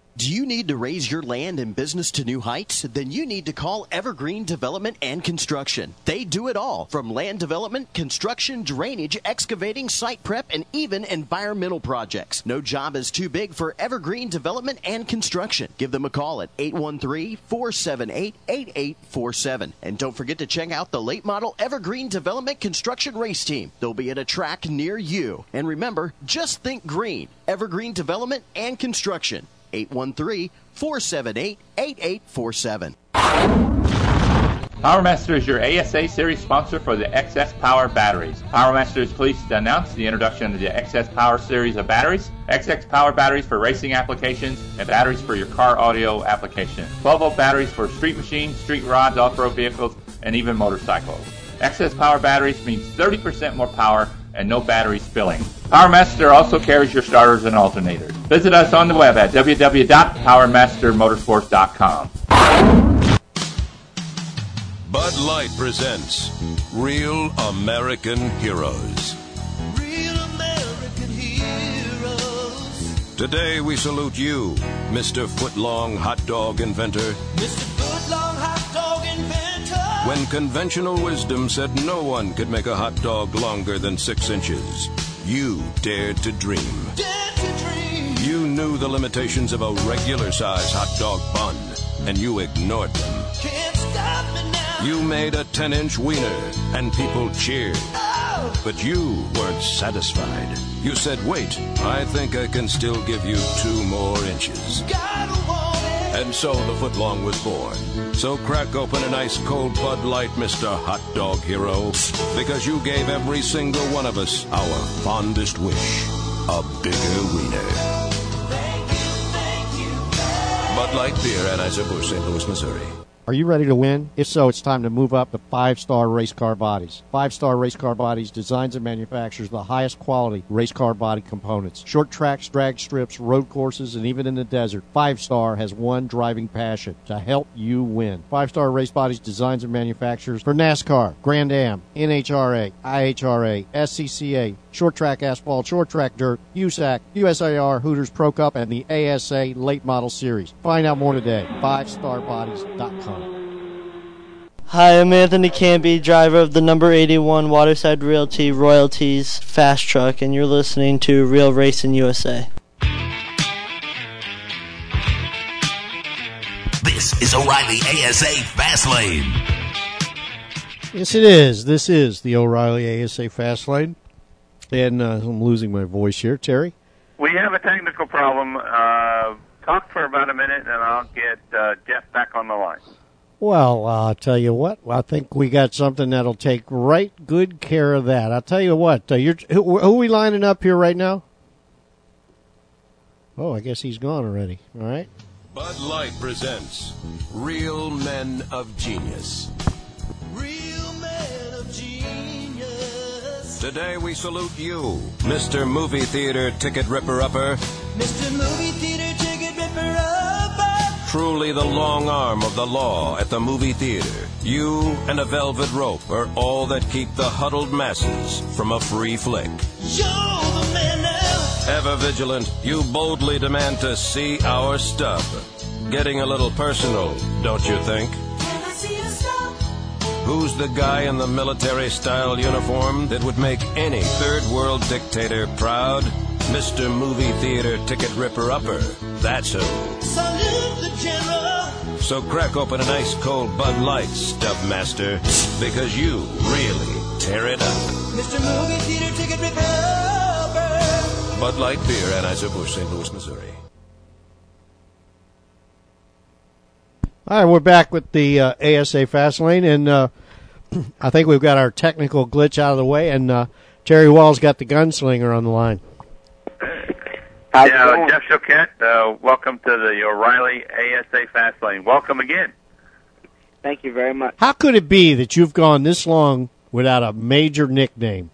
Do you need to raise your land and business to new heights? Then you need to call Evergreen Development and Construction. They do it all, from land development, construction, drainage, excavating, site prep, and even environmental projects. No job is too big for Evergreen Development and Construction. Give them a call at eight one three, four seven eight, eight eight four seven. And don't forget to check out the late model Evergreen Development Construction Race Team. They'll be at a track near you. And remember, just think green. Evergreen Development and Construction. eight one three, four seven eight, eight eight four seven. PowerMaster is your A S A Series sponsor for the X S Power batteries. PowerMaster is pleased to announce the introduction of the X S Power series of batteries. X S Power batteries for racing applications and batteries for your car audio application. twelve volt batteries for street machines, street rods, off-road vehicles, and even motorcycles. X S Power batteries means thirty percent more power and no battery spilling. PowerMaster also carries your starters and alternators. Visit us on the web at w w w dot power master motorsports dot com. Bud Light presents Real American Heroes. Real American heroes. Today we salute you, Mister Footlong Hot Dog Inventor. Mister Footlong Hot Dog Inventor. When conventional wisdom said no one could make a hot dog longer than six inches, you dared to dream. Dared to dream. You knew the limitations of a regular-size hot dog bun, and you ignored them. Can't stop me now. You made a ten-inch wiener, and people cheered. Oh. But you weren't satisfied. You said, wait, I think I can still give you two more inches. Gotta want it. And so the footlong was born. So crack open an ice cold Bud Light, Mister Hot Dog Hero, because you gave every single one of us our fondest wish, a bigger wiener. Thank you, thank you. Bud Light Beer, Anheuser-Busch, Saint Louis, Missouri. Are you ready to win? If so, it's time to move up to Five Star Race Car Bodies. Five Star Race Car Bodies designs and manufactures the highest quality race car body components. Short tracks, drag strips, road courses, and even in the desert, Five Star has one driving passion: to help you win. Five Star Race Bodies designs and manufactures for NASCAR, Grand Am, N H R A, I H R A, S C C A, Short Track Asphalt, Short Track Dirt, U S A C, U S A R, Hooters Pro Cup, and the A S A Late Model Series. Find out more today. five star bodies dot com. Hi, I'm Anthony Canby, driver of the number eighty-one Waterside Realty Royalties Fast Truck, and you're listening to Real Racing U S A. This is O'Reilly A S A Fast Lane. Yes, it is. This is the O'Reilly A S A Fast Lane. And uh, I'm losing my voice here. Terry? We have a technical problem. Uh, talk for about a minute, and I'll get uh, Jeff back on the line. Well, uh, I'll tell you what. I think we got something that'll take right good care of that. I'll tell you what. Uh, you're, who, who are we lining up here right now? Oh, I guess he's gone already. All right. Bud Light presents Real Men of Genius. Real men of genius. Today we salute you, Mister Movie Theater Ticket Ripper-Upper. Mister Movie Theater Ticket Ripper-Upper. Truly the long arm of the law at the movie theater. You and a velvet rope are all that keep the huddled masses from a free flick. You're the man now. Ever vigilant, you boldly demand to see our stub. Getting a little personal, don't you think? Can I see the stub? Who's the guy in the military-style uniform that would make any third-world dictator proud? Mister Movie Theater Ticket Ripper-Upper. That's who. Salute the general. So crack open an ice-cold Bud Light, Stub Master, because you really tear it up. Mister Movie Theater Ticket Ripper-Upper. Bud Light Beer, Anheuser-Busch, Saint Louis, Missouri. All right, we're back with the uh, A S A Fast Lane, and uh, I think we've got our technical glitch out of the way, and uh, Terry Wall's got the gunslinger on the line. How's yeah, Jeff Choquette, uh, welcome to the O'Reilly A S A Fast Lane. Welcome again. Thank you very much. How could it be that you've gone this long without a major nickname?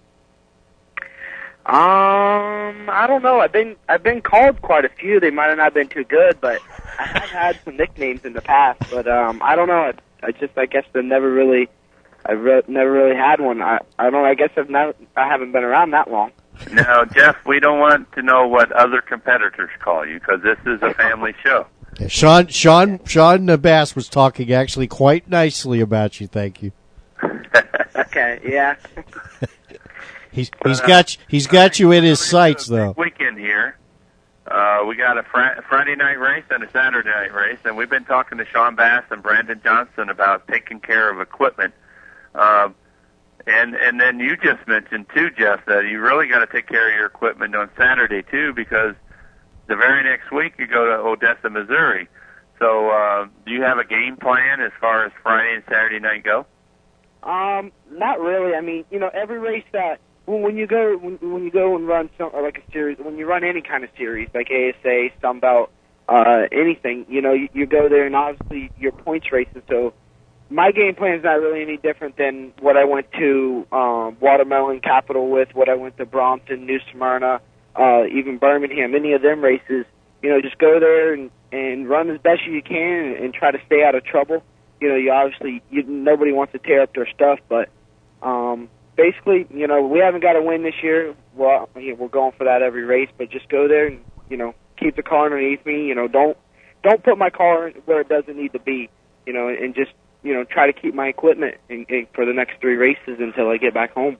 Um, I don't know. I've been I've been called quite a few. They might have not been too good, but I have had some nicknames in the past. But um, I don't know. I, I just I guess I've never really I've re- never really had one. I I don't. I guess I've not. I haven't been around that long. No, Jeff, we don't want to know what other competitors call you because this is a family show. Yeah, Sean Sean Sean Bass was talking actually quite nicely about you. Thank you. Okay, yeah. he's he's got he's got you in his sights though. Weekend here. Uh, we got a fr- Friday night race and a Saturday night race, and we've been talking to Sean Bass and Brandon Johnson about taking care of equipment. Uh, and and then you just mentioned too, Jeff, that you really got to take care of your equipment on Saturday too, because the very next week you go to Odessa, Missouri. So, uh, do you have a game plan as far as Friday and Saturday night go? Um, not really. I mean, you know, every race that when, when you go when, when you go and run some or like a series, when you run any kind of series like A S A, Sunbelt, uh, anything, you know, you, you go there and obviously your points racing. So, my game plan is not really any different than what I went to um, Watermelon Capital with, what I went to Brompton, New Smyrna, uh, even Birmingham, any of them races. You know, just go there and, and run as best as you can and, and try to stay out of trouble. You know, you obviously, you, nobody wants to tear up their stuff, but um, basically, you know, we haven't got a win this year. Well, you know, we're going for that every race, but just go there and, you know, keep the car underneath me. You know, don't don't put my car where it doesn't need to be, you know, and just, you know, try to keep my equipment in, in, for the next three races until I get back home.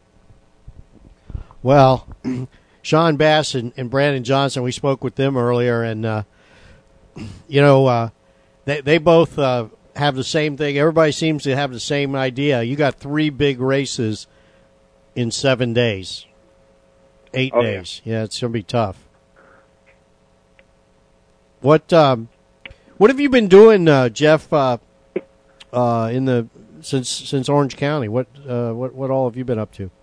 Well, Sean Bass and, and Brandon Johnson, we spoke with them earlier, and, uh, you know, uh, they, they both uh, have the same thing. Everybody seems to have the same idea. You got three big races in seven days, eight oh, days. Yeah. yeah, it's going to be tough. What um, what have you been doing, uh, Jeff, uh, uh, in the since since Orange County? What uh, what what all have you been up to?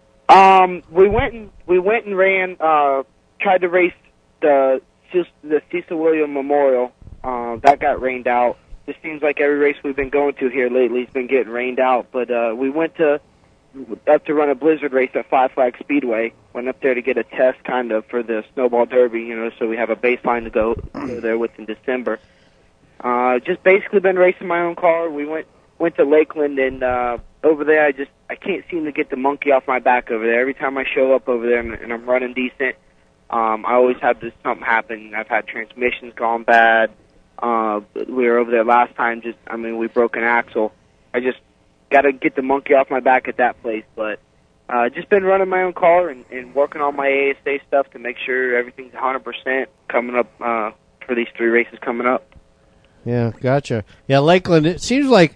Um, we went and we went and ran. Uh, tried to race the the Cecil William Memorial. Uh, that got rained out. It seems like every race we've been going to here lately has been getting rained out. But uh, we went to up to run a blizzard race at Five Flag Speedway. Went up there to get a test, kind of, for the Snowball Derby. You know, so we have a baseline to go, go there with in December. Uh, just basically been racing my own car. We went went to Lakeland, and uh, over there, I just I can't seem to get the monkey off my back over there. Every time I show up over there and, and I'm running decent, um, I always have this something happen. I've had transmissions gone bad. Uh, we were over there last time. Just I mean, we broke an axle. I just got to get the monkey off my back at that place. But uh, just been running my own car and, and working on my A S A stuff to make sure everything's one hundred percent coming up uh, for these three races coming up. Yeah, gotcha. Yeah, Lakeland, it seems like,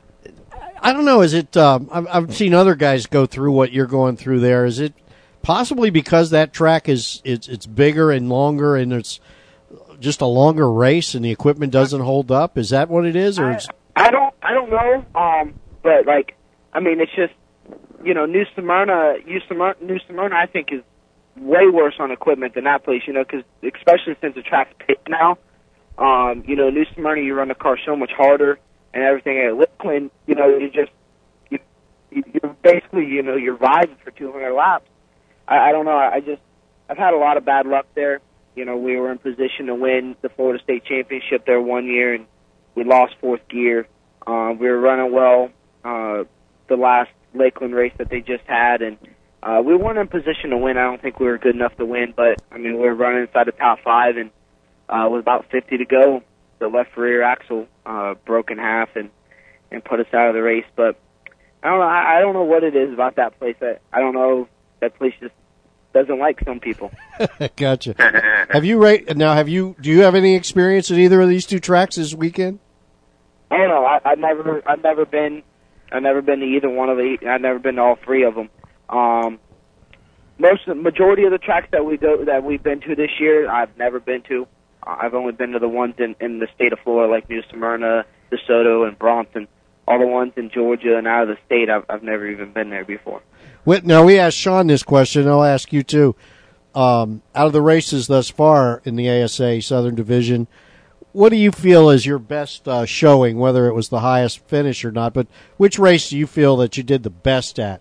I don't know, is it, um, I've, I've seen other guys go through what you're going through there. Is it possibly because that track is, it's, it's bigger and longer and it's just a longer race and the equipment doesn't hold up? Is that what it is? Or I, I don't, I don't know, um, but like, I mean, it's just, you know, New Smyrna, New Smyrna, New Smyrna I think is way worse on equipment than that place, you know, because especially since the track's pit now. Um, you know, New Smyrna, you run the car so much harder and everything. At Lakeland, you know, you just, you, you're basically, you know, you're riding for two hundred laps. I, I don't know. I just, I've had a lot of bad luck there. You know, we were in position to win the Florida State Championship there one year, and we lost fourth gear. Uh, we were running well uh, the last Lakeland race that they just had, and uh, we weren't in position to win. I don't think we were good enough to win, but, I mean, we were running inside the top five, and Uh, with about fifty to go, the left rear axle uh, broke in half and, and put us out of the race. But I don't know. I, I don't know what it is about that place. I, I don't know. That place just doesn't like some people. Gotcha. Have you right now? Have you? Do you have any experience at either of these two tracks this weekend? I don't know. I, I've never. I've never been. I've never been to either one of the. I've never been to all three of them. Um, most, the majority of the tracks that we go that we've been to this year, I've never been to. I've only been to the ones in, in the state of Florida, like New Smyrna, DeSoto, and Brompton. All the ones in Georgia and out of the state, I've, I've never even been there before. Now, we asked Sean this question, and I'll ask you too. Um, out of the races thus far in the A S A Southern Division, what do you feel is your best uh, showing, whether it was the highest finish or not, but which race do you feel that you did the best at?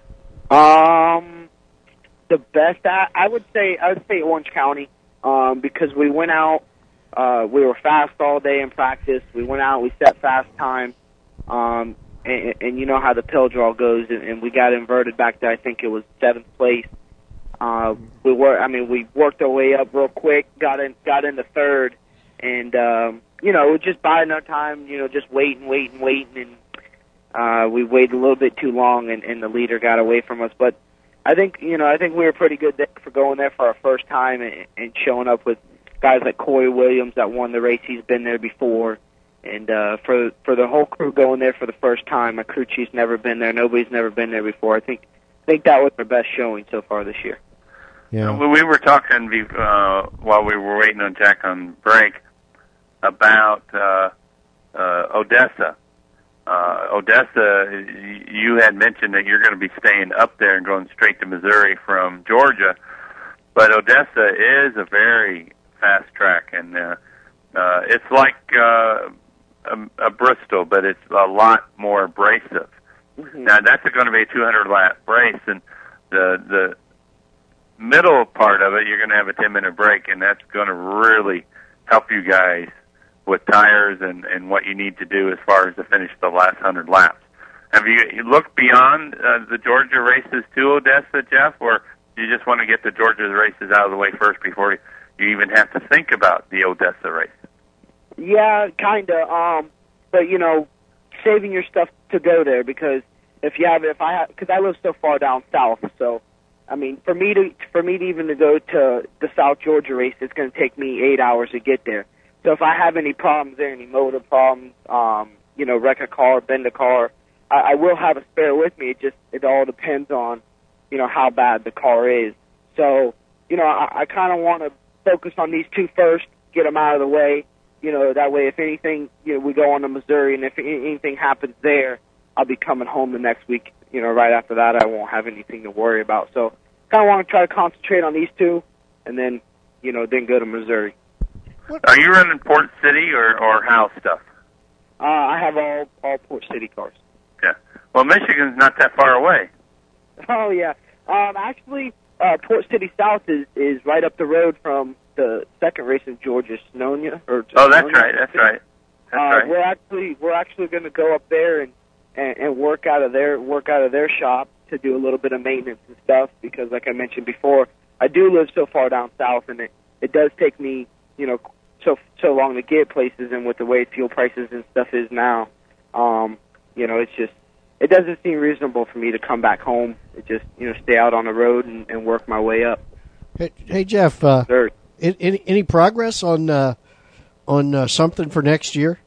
Um, the best at, I would say, I would say Orange County. Um, because we went out, uh, we were fast all day in practice. We went out, we set fast time, um, and, and you know how the pill draw goes, and, and we got inverted back to, I think it was seventh place. Uh, we were, I mean, we worked our way up real quick, got in, got into third, and um, you know, just biding our time, you know, just waiting, waiting, waiting, and uh, we waited a little bit too long, and, and the leader got away from us. But I think, you know, I think we were pretty good there for going there for our first time and, and showing up with guys like Corey Williams that won the race. He's been there before. And uh, for for the whole crew going there for the first time, my crew chief's never been there. Nobody's never been there before. I think I think that was our best showing so far this year. Yeah. We we were talking be- uh, while we were waiting on Jack on break about uh, uh, Odessa. Uh, Odessa, you had mentioned that you're going to be staying up there and going straight to Missouri from Georgia, but Odessa is a very fast track, and uh, uh, it's like uh, a, a Bristol, but it's a lot more abrasive. Mm-hmm. Now, that's going to be a two hundred lap race, and the the middle part of it, you're going to have a ten minute break, and that's going to really help you guys with tires and, and what you need to do as far as to finish the last one hundred laps. Have you, you looked beyond uh, the Georgia races to Odessa, Jeff, or do you just want to get the Georgia races out of the way first before you, you even have to think about the Odessa race? Yeah, kind of. Um, but, you know, saving your stuff to go there, because if you have, if I have, because I live so far down south, so I mean, for me to for me to even to go to the South Georgia race, it's going to take me eight hours to get there. So if I have any problems there, any motor problems, um, you know, wreck a car, bend a car, I, I will have a spare with me. It just it all depends on, you know, how bad the car is. So, you know, I, I kind of want to focus on these two first, get them out of the way. You know, that way, if anything, you know, we go on to Missouri, and if anything happens there, I'll be coming home the next week. You know, right after that, I won't have anything to worry about. So, kind of want to try to concentrate on these two, and then, you know, then go to Missouri. Are you running Port City or, or Howe stuff? Uh, I have all all Port City cars. Yeah. Well, Michigan's not that far away. Oh yeah. Um, actually, uh, Port City South is is right up the road from the second race in Georgia, Sononia. Or Oh, that's Sononia. right. That's right. That's uh, right. We're actually we're actually going to go up there and, and and work out of their work out of their shop to do a little bit of maintenance and stuff, because, like I mentioned before, I do live so far down south, and it it does take me, you know, so so long to get places, and with the way fuel prices and stuff is now, um, you know, it's just, it doesn't seem reasonable for me to come back home. It just, you know, stay out on the road and, and work my way up. Hey, hey Jeff, uh, any any progress on uh, on uh, something for next year?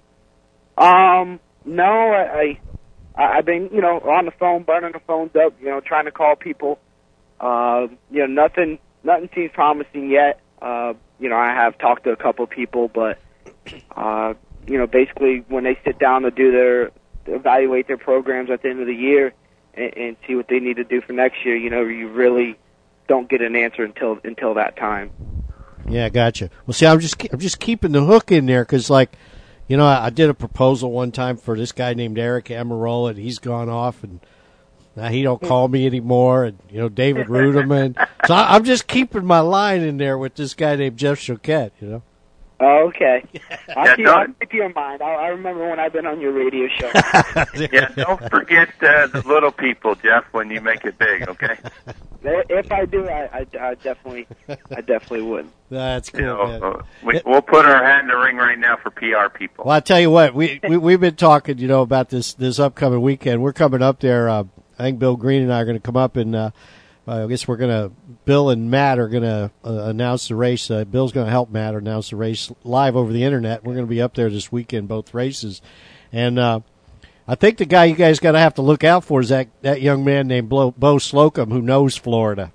Um, no, I, I I've been, you know, on the phone, burning the phones up, you know, trying to call people. Uh, you know, nothing nothing seems promising yet. Uh, you know, I have talked to a couple of people, but, uh, you know, basically when they sit down to do their, evaluate their programs at the end of the year and, and see what they need to do for next year, you know, you really don't get an answer until until that time. Yeah, gotcha. Well, see, I'm just I'm just keeping the hook in there because, like, you know, I, I did a proposal one time for this guy named Eric Amarola, and he's gone off, and now he don't call me anymore, and, you know, David Ruderman. So I, I'm just keeping my line in there with this guy named Jeff Choquette, you know. Oh, okay. I'll, Yeah, keep, don't- I'll keep you in mind. I, I remember when I've been on your radio show. Yeah, don't forget uh, the little people, Jeff, when you make it big, okay? If I do, I, I, I definitely, I definitely would. That's cool, You know, man. uh, we, we'll put our hat in the ring right now for P R people. Well, I tell you what, we, we we've been talking, you know, about this this upcoming weekend. We're coming up there. Uh, I think Bill Green and I are going to come up, and uh, I guess we're going to. Bill and Matt are going to uh, announce the race. Uh, Bill's going to help Matt announce the race live over the internet. We're going to be up there this weekend, both races, and uh, I think the guy you guys got to have to look out for is that that young man named Bo, Bo Slocum, who knows Florida.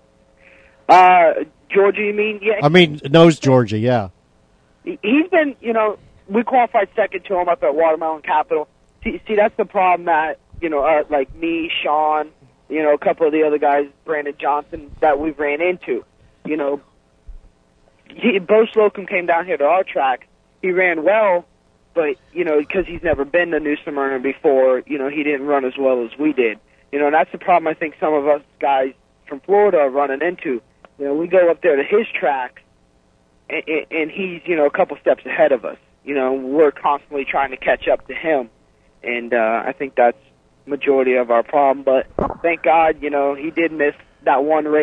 Uh, Georgia, you mean? Yeah. I mean, knows Georgia. Yeah. He- He's been, you know, we qualified second to him up at Watermelon Capital. See, see that's the problem that, you know, uh, like me, Sean, you know, a couple of the other guys, Brandon Johnson, that we've ran into. You know, he, Bo Slocum came down here to our track. He ran well, but, you know, because he's never been to New Smyrna before, you know, he didn't run as well as we did. You know, and that's the problem I think some of us guys from Florida are running into. You know, we go up there to his track, and, and he's, you know, a couple steps ahead of us. You know, we're constantly trying to catch up to him, and uh, I think that's majority of our problem. But thank God, you know, he did miss that one race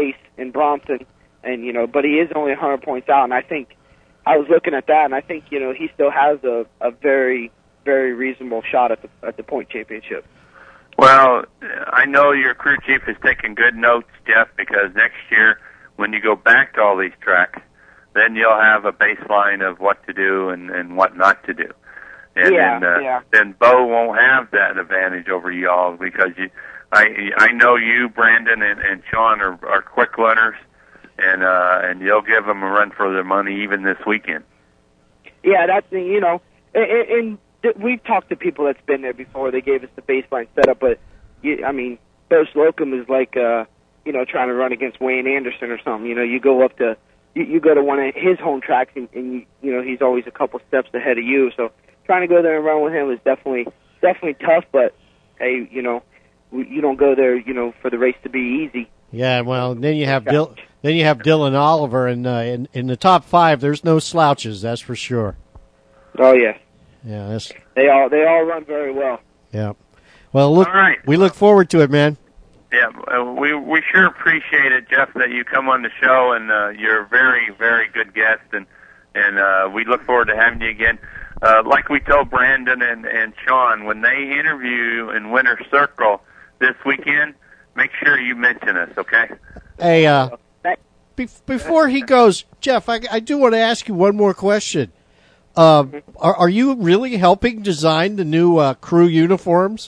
in Bronson, and you know, but he is only one hundred points out, and I think I was looking at that, and I think you know he still has a, a very very reasonable shot at the at the point championship. Well, I know your crew chief is taking good notes, Jeff, because next year when you go back to all these tracks, then you'll have a baseline of what to do and, and what not to do. And yeah, then, uh, yeah. then Bo won't have that advantage over y'all because you, I I know you, Brandon, and, and Sean are, are quick learners, and uh, and you'll give them a run for their money even this weekend. Yeah, that's you know, and, and we've talked to people that's been there before. They gave us the baseline setup, but you, I mean, Bo Slocum is like uh, you know trying to run against Wayne Anderson or something. You know, you go up to you, you go to one of his home tracks, and, and you, you know he's always a couple steps ahead of you. So trying to go there and run with him is definitely definitely tough. But hey, you know, you don't go there, you know, for the race to be easy. Yeah, well, then you have Dil- then you have Dylan Oliver, and uh, in in the top five, there's no slouches, that's for sure. Oh yeah, yeah, that's they all they all run very well. Yeah, well, look, all right. we look forward to it, man. Yeah, uh, we we sure appreciate it, Jeff, that you come on the show, and uh, you're a very very good guest, and and uh, we look forward to having you again. Uh, like we told Brandon and and Sean, when they interview you in Winter Circle this weekend, make sure you mention us, okay? Hey, uh, be- before he goes, Jeff, I, I do want to ask you one more question. Uh, are, are you really helping design the new uh, crew uniforms?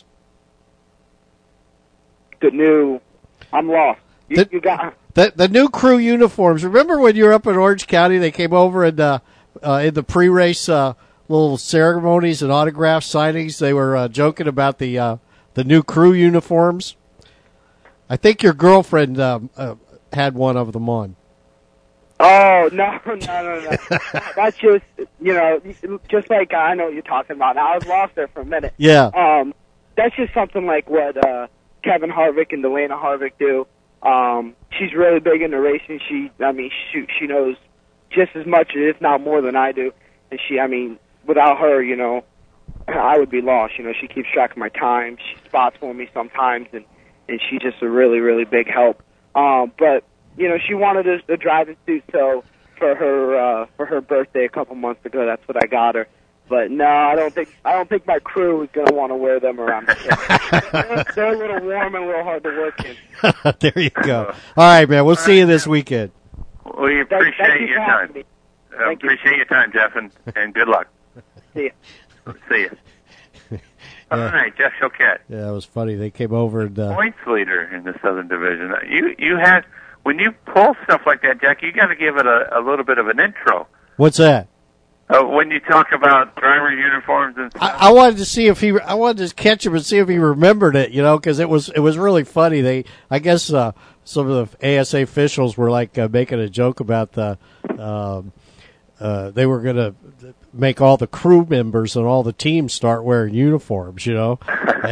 The new, I'm lost. You, the, you got the the new crew uniforms. Remember when you were up in Orange County? They came over and uh, uh, in the pre-race uh, little ceremonies and autograph signings. They were uh, joking about the uh, the new crew uniforms. I think your girlfriend um, uh, had one of them on. Oh, no, no, no, no. That's just, you know, just like I know what you're talking about. Now, I was lost there for a minute. Yeah. Um, that's just something like what uh, Kevin Harvick and Delana Harvick do. Um, she's really big into racing. She, I mean, she, she knows just as much, if not more than I do. And she, I mean, without her, you know, I would be lost. You know, she keeps track of my time. She spots for me sometimes, and and she's just a really, really big help. Um, but you know, she wanted a, a driving suit, so for her uh, for her birthday a couple months ago, that's what I got her. But no, I don't think I don't think my crew is going to want to wear them around the track. they're, they're a little warm and a little hard to work in. There you go. All right, man. We'll see you this weekend. We appreciate thank you your for time. having me. Uh, appreciate you. your time, Jeff, and, and good luck. See ya. See you. All Yeah. right, Jeff Choquette. Yeah, it was funny. They came over and uh, Points leader in the Southern Division. You you had when you pull stuff like that, Jack. You got to give it a, a little bit of an intro. what's that? Uh, when you talk about driver uniforms and stuff. I, I wanted to see if he. I wanted to catch him and see if he remembered it. You know, because it was it was really funny. They, I guess, uh, some of the A S A officials were like uh, making a joke about the. Um, uh, they were going to make all the crew members and all the teams start wearing uniforms. You know,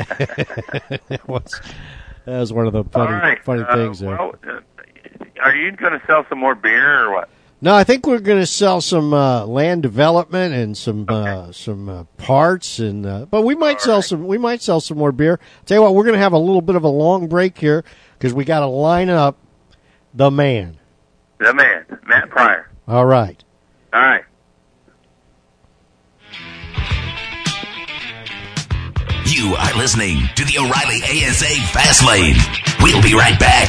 it was, that was one of the funny All right. funny uh, things there. Well, uh, are you going to sell some more beer or what? No, I think we're going to sell some uh, land development and some okay. uh, some uh, parts, and uh, but we might All sell right. some. We might sell some more beer. Tell you what, we're going to have a little bit of a long break here because we got to line up the man. The man, Matt Pryor. All right. All right. You are listening to the O'Reilly A S A Fast Lane. We'll be right back.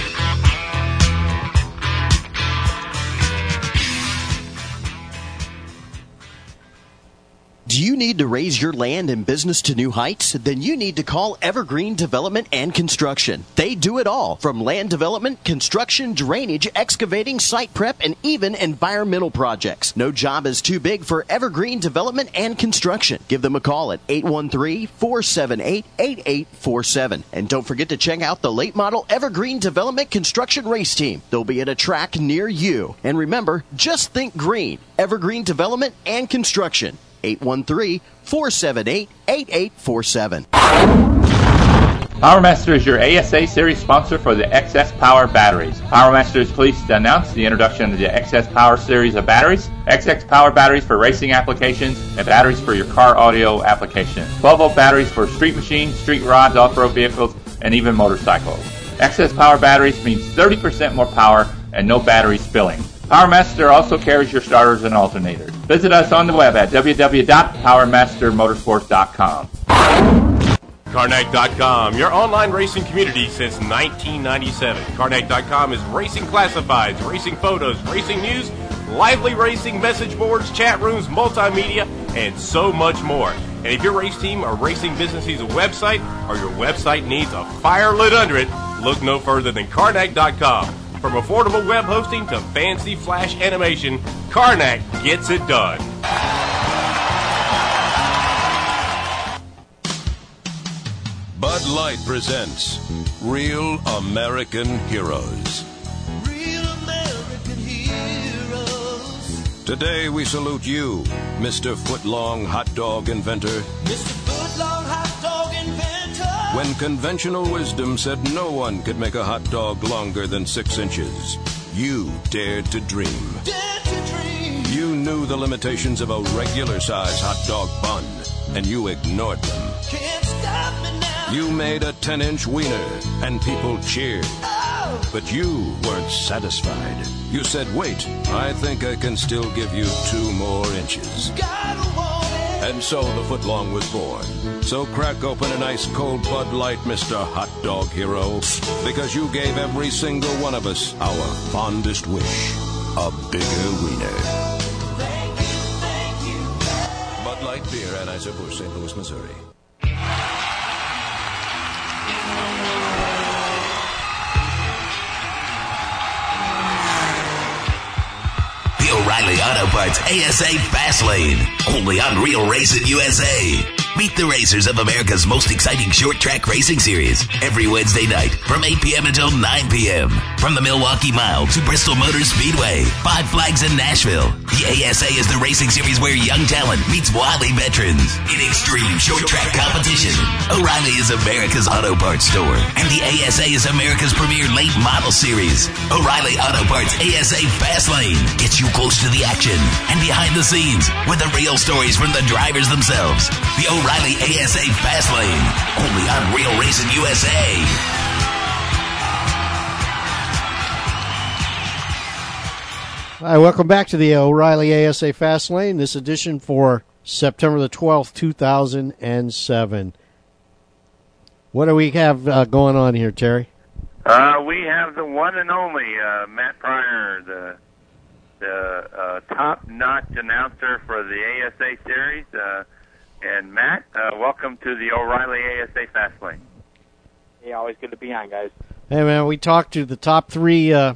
Do you need to raise your land and business to new heights? Then you need to call Evergreen Development and Construction. They do it all, from land development, construction, drainage, excavating, site prep, and even environmental projects. No job is too big for Evergreen Development and Construction. Give them a call at eight one three, four seven eight, eight eight four seven. And don't forget to check out the late model Evergreen Development Construction Race Team. They'll be at a track near you. And remember, just think green. Evergreen Development and Construction. eight one three, four seven eight, eight eight four seven. PowerMaster is your A S A Series sponsor for the X S Power batteries. PowerMaster is pleased to announce the introduction of the X S Power series of batteries. X S Power batteries for racing applications and batteries for your car audio applications. twelve volt batteries for street machines, street rods, off-road vehicles, and even motorcycles. X S Power Batteries means thirty percent more power and no battery spilling. PowerMaster also carries your starters and alternators. Visit us on the web at w w w dot power master motorsports dot com. Karnak dot com, your online racing community since nineteen ninety-seven. Karnak dot com is racing classifieds, racing photos, racing news, lively racing message boards, chat rooms, multimedia, and so much more. And if your race team or racing business needs a website or your website needs a fire lit under it, look no further than Karnak dot com. From affordable web hosting to fancy flash animation, Karnak gets it done. Bud Light presents Real American Heroes. Real American heroes. Today we salute you, Mister Footlong Hot Dog Inventor. Mister Footlong Hot Dog Inventor. When conventional wisdom said no one could make a hot dog longer than six inches, you dared to dream. Dared to dream. You knew the limitations of a regular size hot dog bun, and you ignored them. Can't stop me now. You made a ten-inch wiener, and people cheered. Oh. But you weren't satisfied. You said, wait, I think I can still give you two more inches. Gotta want it. And so the footlong was born. So crack open an ice cold Bud Light, Mister Hot Dog Hero, because you gave every single one of us our fondest wish, a bigger wiener. Thank you, thank you. Bud Light Beer, Anheuser-Busch, Saint Louis, Missouri. The O'Reilly Auto Parts A S A Fast Lane, only on Real Racing U S A. Meet the racers of America's most exciting short track racing series every Wednesday night from eight p.m. until nine p.m. From the Milwaukee Mile to Bristol Motor Speedway, Five Flags in Nashville. The A S A is the racing series where young talent meets wily veterans in extreme short track competition. O'Reilly is America's auto parts store, and the A S A is America's premier late model series. O'Reilly Auto Parts A S A Fast Lane gets you close to the action and behind the scenes with the real stories from the drivers themselves. The O'Reilly A S A Fast Lane, only on Real Racing U S A. Hi, welcome back to the O'Reilly A S A Fast Lane, this edition for September the twelfth, two thousand seven. What do we have uh, going on here, Terry? Uh, we have the one and only uh, Matt Pryor, the the uh, top-notch announcer for the A S A series. Uh, and Matt, uh, welcome to the O'Reilly A S A Fast Lane. Yeah, always good to be on, guys. Hey, man, we talked to the top three uh,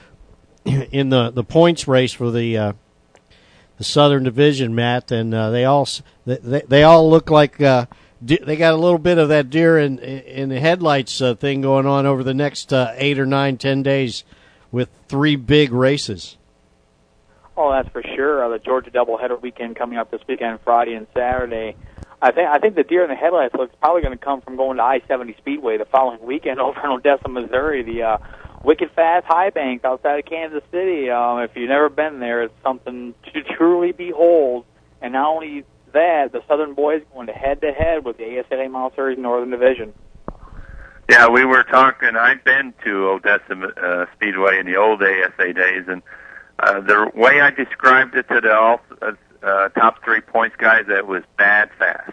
in the, the points race for the uh, the Southern Division, Matt, and uh, they all they, they all look like uh, they got a little bit of that deer in in the headlights uh, thing going on over the next uh, eight or nine, ten days with three big races. Oh, that's for sure. Uh, the Georgia doubleheader weekend coming up this weekend, Friday and Saturday. I think I think the deer in the headlights looks probably going to come from going to I seventy Speedway the following weekend over in Odessa, Missouri. The uh, Wicked Fast High Bank outside of Kansas City. Um, if you've never been there, it's something to truly behold. And not only that, the Southern boys going to head-to-head with the A S A Late Model Series Northern Division. Yeah, we were talking. I've been to Odessa uh, Speedway in the old A S A days, and uh, the way I described it to the all, uh, uh, top three points guys, that was bad fast.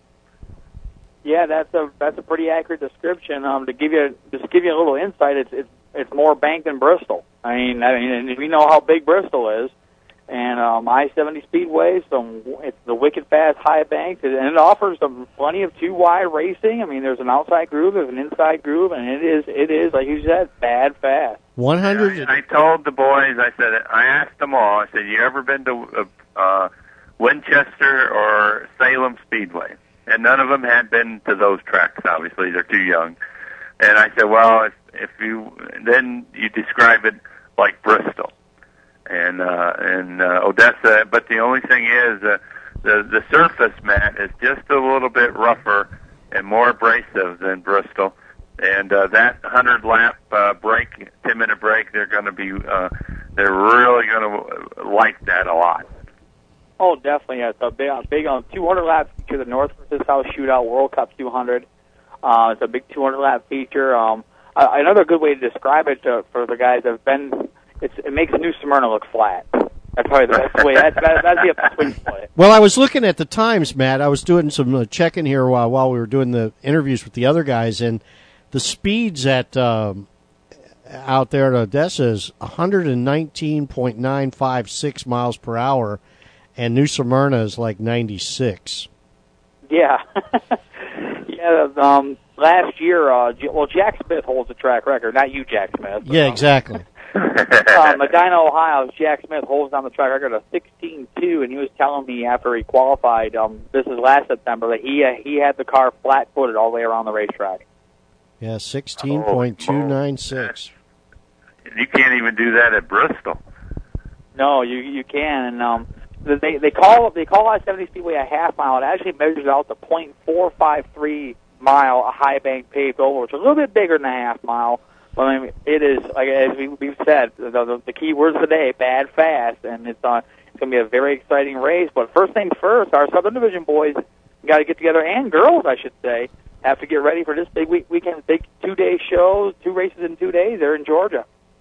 Yeah, that's a that's a pretty accurate description. Um, to give you just to give you a little insight, it's it's it's more banked than Bristol. I mean, I mean, and we know how big Bristol is, and um, I seventy Speedway, so it's the Wicked Fast High Banks, and it offers some plenty of two wide racing. I mean, there's an outside groove, there's an inside groove, and it is it is like you said, bad fast. One hundred. I, I told the boys. I said I asked them all. I said, "You ever been to uh, uh, Winchester or Salem Speedway?" And none of them had been to those tracks. Obviously, they're too young. And I said, "Well, if, if you then you describe it like Bristol and uh, and uh, Odessa, but the only thing is uh, the the surface, Matt, is just a little bit rougher and more abrasive than Bristol." And uh, that hundred lap uh, break, ten minute break, they're going to be, uh, they're really going to like that a lot. Oh, definitely. It's a big, big on two hundred lap feature, the North versus South Shootout World Cup two hundred. Uh, it's a big two hundred lap feature. Um, uh, another good way to describe it uh, for the guys that have been, it's, it makes New Smyrna look flat. That's probably the best way. That's, that, that's the best way to put it. Well, I was looking at the times, Matt. I was doing some uh, checking here while while we were doing the interviews with the other guys, and the speeds at um, out there at Odessa is one nineteen point nine five six miles per hour, and New Smyrna is like ninety-six. Yeah, yeah. Um, last year, uh, well, Jack Smith holds the track record. Not you, Jack Smith. But, yeah, um, exactly. um, Medina, Ohio, Jack Smith holds down the track record of sixteen two, and he was telling me after he qualified, um, this is last September, that he uh, he had the car flat-footed all the way around the racetrack. Yeah, sixteen point two nine six. You can't even do that at Bristol. No, you you can. And, um, they they call they call I seventy Speedway a half mile. It actually measures out to point four five three mile, a high bank paved oval, which is a little bit bigger than a half mile. Well, I mean, it is, like as we, we've said, the, the, the key words of the day, bad, fast, and it's, uh, it's going to be a very exciting race. But first things first, our Southern Division boys got to get together, and girls, I should say, have to get ready for this big week, weekend, big two-day shows, two races in two days. They're in Georgia.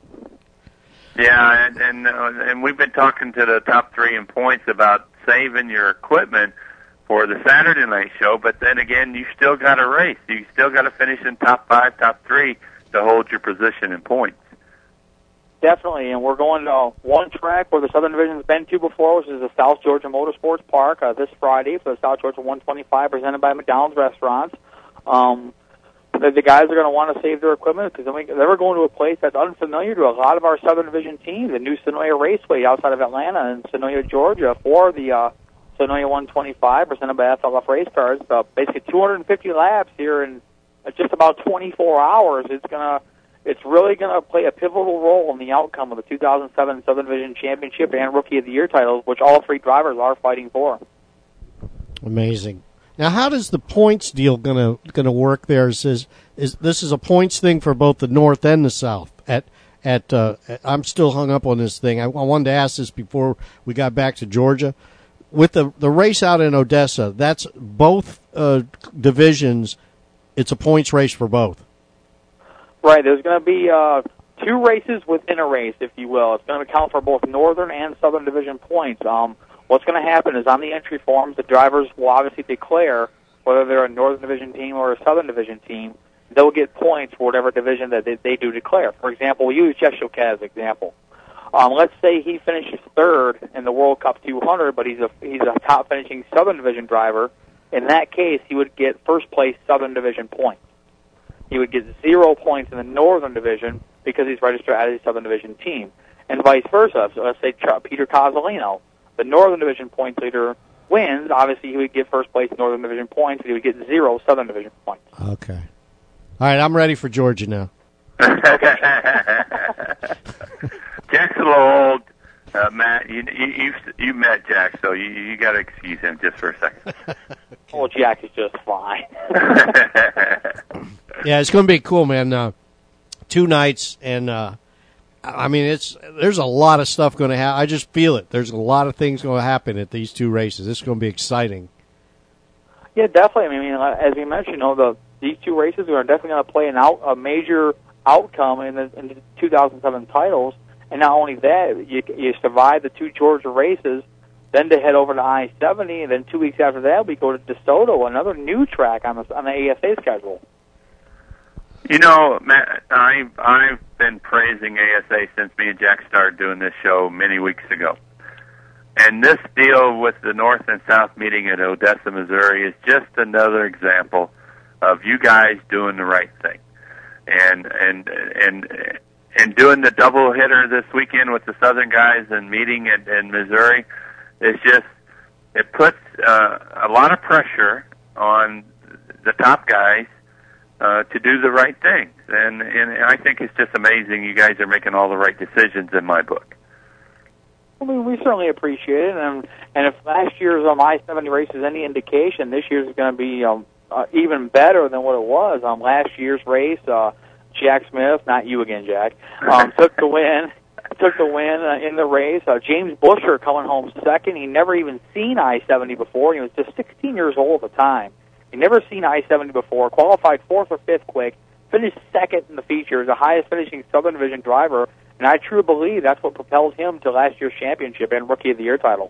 Yeah, and and, uh, and we've been talking to the top three in points about saving your equipment for the Saturday night show, but then again, you still got to race. You still got to finish in top five, top three, to hold your position in points. Definitely, and we're going to one track where the Southern Division's been to before, which is the South Georgia Motorsports Park uh, this Friday for the South Georgia one twenty-five presented by McDonald's Restaurants. Um, the, the guys are going to want to save their equipment because they're going to a place that's unfamiliar to a lot of our Southern Division teams, the new Sonoya Raceway outside of Atlanta in Sonoya, Georgia, for the uh, Sonoya one twenty-five presented by F L F Race Cars. Uh, basically two hundred fifty laps here in just about twenty-four hours. It's gonna, it's really gonna play a pivotal role in the outcome of the two thousand seven Southern Division Championship and Rookie of the Year titles, which all three drivers are fighting for. Amazing. Now, how does the points deal gonna gonna work there? Is, is is this is a points thing for both the North and the South? At at uh, I'm still hung up on this thing. I, I wanted to ask this before we got back to Georgia. With the the race out in Odessa, that's both uh, divisions. It's a points race for both. Right. There's going to be uh, two races within a race, if you will. It's going to count for both Northern and Southern Division points. Um, what's going to happen is on the entry forms, the drivers will obviously declare whether they're a Northern Division team or a Southern Division team. They'll get points for whatever division that they, they do declare. For example, we'll use Jeff Choquette as an example. Um, let's say he finishes third in the World Cup two hundred, but he's a he's a top finishing Southern Division driver. In that case, he would get first place Southern Division points. He would get zero points in the Northern Division because he's registered as a Southern Division team, and vice versa. So let's say Peter Cozzolino, the Northern Division points leader, wins. Obviously, he would get first place Northern Division points, but he would get zero Southern Division points. Okay. All right, I'm ready for Georgia now. Jack's a little old. Uh, Matt, you, you you you met Jack, so you you got to excuse him just for a second. Oh, Jack is just fine. Yeah, it's going to be cool, man. Uh, two nights, and uh, I mean, it's there's a lot of stuff going to happen. I just feel it. There's a lot of things going to happen at these two races. This is going to be exciting. Yeah, definitely. I mean, as we mentioned, you know, the these two races are definitely going to play an out a major outcome in the, in the two thousand seven titles. And not only that, you, you survive the two Georgia races, then to head over to I seventy, and then two weeks after that, we go to DeSoto, another new track on the on the A S A schedule. You know, Matt, I've I've been praising A S A since me and Jack started doing this show many weeks ago, and this deal with the North and South meeting at Odessa, Missouri, is just another example of you guys doing the right thing, and and and. And doing the double hitter this weekend with the Southern guys and meeting in, in Missouri, it's just, it puts uh, a lot of pressure on the top guys uh, to do the right things. And, and I think it's just amazing you guys are making all the right decisions in my book. I mean, we certainly appreciate it. And, and if last year's um, I seventy race is any indication, this year's is going to be um, uh, even better than what it was. Um, last year's race, uh, Jack Smith, not you again, Jack, um, took the win. Took the win uh, in the race. Uh, James Busher coming home second. He never even seen I seventy before. He was just sixteen years old at the time. He never seen I seventy before. Qualified fourth or fifth quick. finished second in the features, the highest finishing Southern Division driver, and I truly believe that's what propelled him to last year's championship and Rookie of the Year title.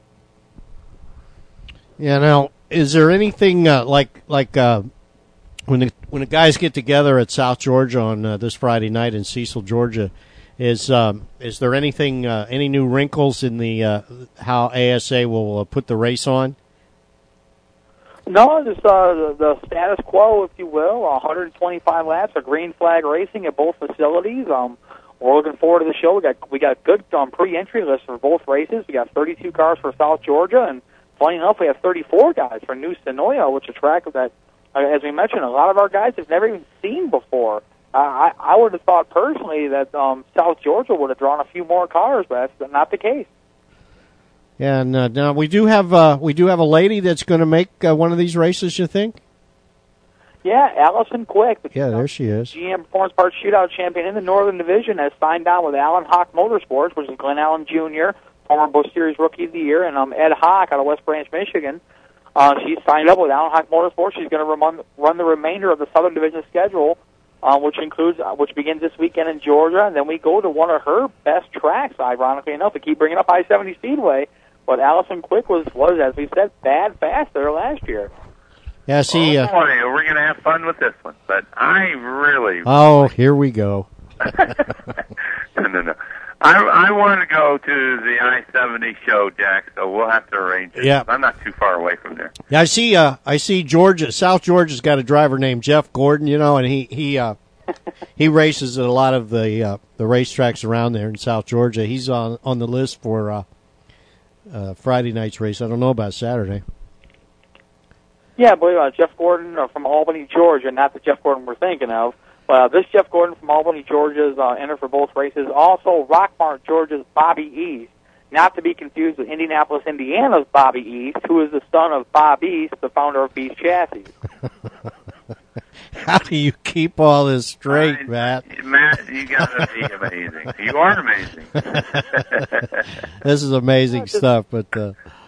Yeah. Now, is there anything uh, like like uh, when the when the guys get together at South Georgia on uh, this Friday night in Cecil, Georgia? Is um, is there anything uh, any new wrinkles in the uh, how A S A will uh, put the race on? No, just uh, the, the status quo, if you will. one hundred twenty-five laps of green flag racing at both facilities. Um, we're looking forward to the show. We got we got good um, pre-entry lists for both races. We got thirty-two cars for South Georgia, and funny enough, we have thirty-four guys for New Sonoya, which is a track that, uh, as we mentioned, a lot of our guys have never even seen before. I, I would have thought personally that um, South Georgia would have drawn a few more cars, but that's not the case. And uh, now we do have uh, we do have a lady that's going to make uh, one of these races. You think? Yeah, Allison Quick. The yeah, there she is. G M Performance Parts Shootout champion in the Northern Division has signed on with Allen Hawk Motorsports, which is Glenn Allen Junior, former Busch Series Rookie of the Year, and um, Ed Hawk out of West Branch, Michigan. Uh, she's signed up with Allen Hawk Motorsports. She's going to run, run the remainder of the Southern Division schedule. Uh, which includes, uh, which begins this weekend in Georgia, and then we go to one of her best tracks, ironically enough. We keep bringing up I seventy Speedway, but Allison Quick was, was, as we said, bad fast there last year. Yeah, see. Oh, Uh, boy, we're going to have fun with this one, but I really... oh, here we go. no, no, no. I, I want to go to the I seventy show, Jack, so we'll have to arrange it. Yeah. I'm not too far away from there. Yeah, I see. Uh, I see. Georgia, South Georgia's got a driver named Jeff Gordon. You know, and he he uh, he races at a lot of the uh, the racetracks around there in South Georgia. He's on on the list for uh, uh, Friday night's race. I don't know about Saturday. Yeah, I believe uh, Jeff Gordon uh, from Albany, Georgia, not the Jeff Gordon we're thinking of. Uh, this Jeff Gordon from Albany, Georgia, is uh, entered for both races. Also, Rockmart, Georgia's Bobby East, not to be confused with Indianapolis, Indiana's Bobby East, who is the son of Bob East, the founder of Beast Chassis. How do you keep all this straight, I, Matt? Matt, you got to be amazing. You are amazing. This is amazing stuff, but uh,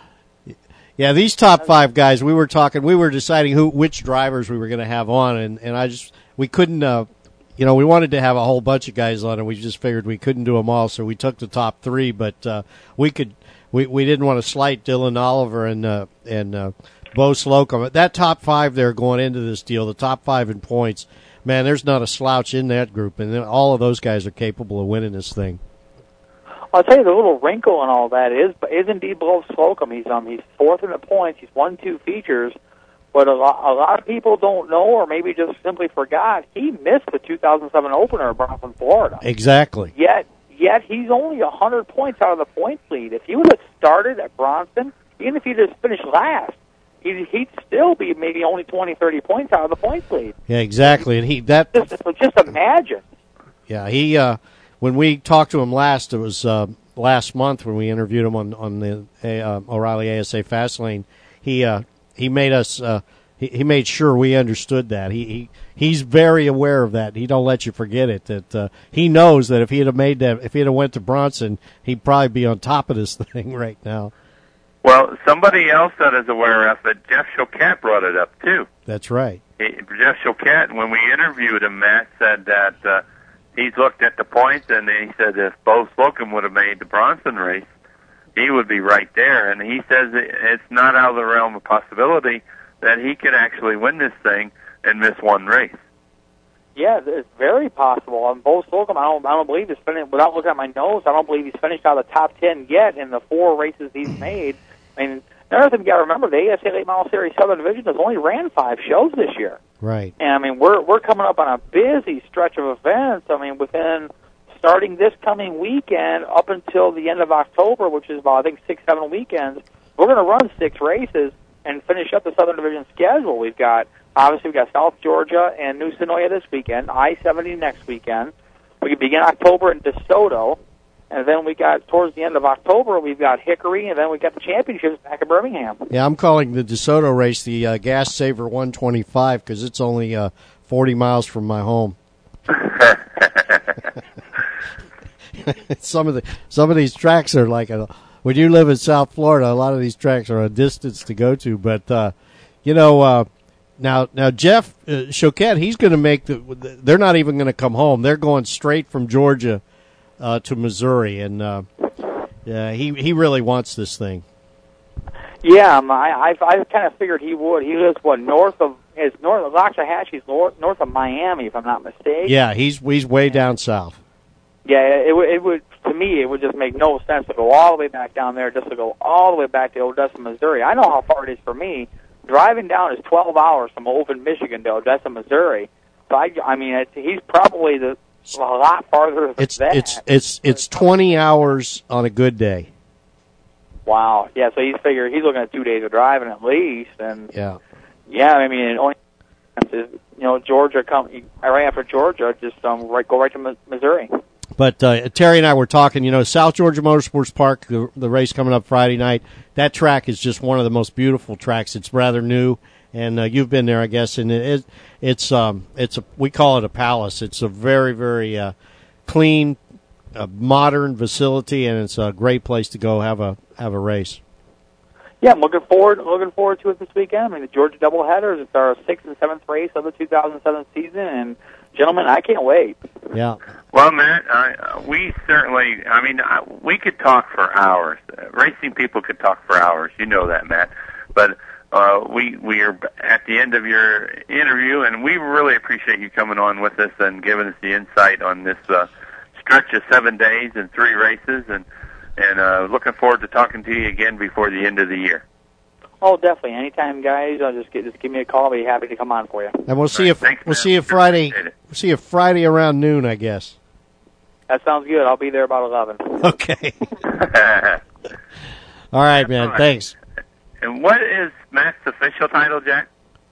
yeah, these top five guys. We were talking. We were deciding who, which drivers we were going to have on, and, and I just we couldn't. Uh, you know, we wanted to have a whole bunch of guys on, and we just figured we couldn't do them all, so we took the top three. But uh, we could. We we didn't want to slight Dylan Oliver and uh, and. Uh, Bo Slocum. That top five there going into this deal, the top five in points, man, there's not a slouch in that group, and all of those guys are capable of winning this thing. I'll tell you, the little wrinkle in all that is is indeed Bo Slocum. He's um he's fourth in the points. He's won two features, but a lot, a lot of people don't know, or maybe just simply forgot, he missed the two thousand seven opener at Bronson, Florida. Exactly. Yet, yet he's only one hundred points out of the points lead. If he would have started at Bronson, even if he just finished last, He'd, he'd still be maybe only twenty, thirty points out of the points lead. Yeah, exactly. And he that just, just imagine. Yeah, he uh, when we talked to him last, it was uh, last month when we interviewed him on on the uh, O'Reilly A S A Fastlane. He uh, he made us uh, he, he made sure we understood that. He, he he's very aware of that. He don't let you forget it. That uh, he knows that if he'd have made that, if he'd have went to Bronson, he'd probably be on top of this thing right now. Well, somebody else that is aware of it, Jeff Choquette brought it up, too. That's right. He, Jeff Choquette, when we interviewed him, Matt said that uh, he's looked at the points, and he said if Bo Slocum would have made the Bronson race, he would be right there. And he says it's not out of the realm of possibility that he could actually win this thing and miss one race. Yeah, it's very possible. On Bo Slocum, I don't, I don't believe he's finished, without looking at my notes, I don't believe he's finished out of the top ten yet in the four races he's made. I mean, another thing you got to remember, the A S A Late Model Series Southern Division has only ran five shows this year. Right. And, I mean, we're we're coming up on a busy stretch of events. I mean, within starting this coming weekend up until the end of October, which is about, I think, six, seven weekends, we're going to run six races and finish up the Southern Division schedule. We've got, obviously, we've got South Georgia and New Sonoya this weekend, I seventy next weekend. We can begin October in DeSoto. And then we got, towards the end of October, we've got Hickory, and then we got the championships back in Birmingham. Yeah, I'm calling the DeSoto race the uh, Gas Saver one twenty-five because it's only uh, forty miles from my home. some of the some of these tracks are like a, when you live in South Florida, a lot of these tracks are a distance to go to. But uh, you know, uh, Now, now Jeff uh, Choquette, he's going to make the. They're not even going to come home. They're going straight from Georgia uh, to Missouri, and uh, yeah, he he really wants this thing. Yeah, um, I I, I kind of figured he would. He lives what north of is north of Loxahatchee's north north of Miami, if I'm not mistaken. Yeah, he's he's way down south. Yeah, it would it would to me it would just make no sense to go all the way back down there just to go all the way back to Odessa, Missouri. I know how far it is for me. Driving down is twelve hours from Oven, Michigan to Odessa, Missouri. So I, I mean, it's, he's probably the a lot farther than It's that. it's it's it's twenty hours on a good day. Wow. Yeah. So he's figured he's looking at two days of driving at least, and Yeah. yeah, I mean, it only is, you know, Georgia come right after Georgia, just um right go right to Mi- Missouri. But uh, Terry and I were talking, you know, South Georgia Motorsports Park, the, the race coming up Friday night. That track is just one of the most beautiful tracks. It's rather new, and uh, you've been there, I guess. And it, it's um, it's a we call it a palace. It's a very very uh, clean, uh, modern facility, and it's a great place to go have a have a race. Yeah, I'm looking forward looking forward to it this weekend. I mean, the Georgia doubleheaders. It's our sixth and seventh race of the two thousand seven season, and gentlemen, I can't wait. Yeah. Well, Matt, I, we certainly, I mean, I, we could talk for hours. Uh, racing people could talk for hours. You know that, Matt. But uh, we we are at the end of your interview, and we really appreciate you coming on with us and giving us the insight on this uh, stretch of seven days and three races, and, and uh, looking forward to talking to you again before the end of the year. Oh, definitely. Anytime, guys. I'll just get, just give me a call. I'll be happy to come on for you. And we'll see if we'll see you Friday. We'll see you Friday around noon, I guess. That sounds good. I'll be there about eleven. Okay. All right, man. All right. Thanks. And what is Matt's official title, Jack?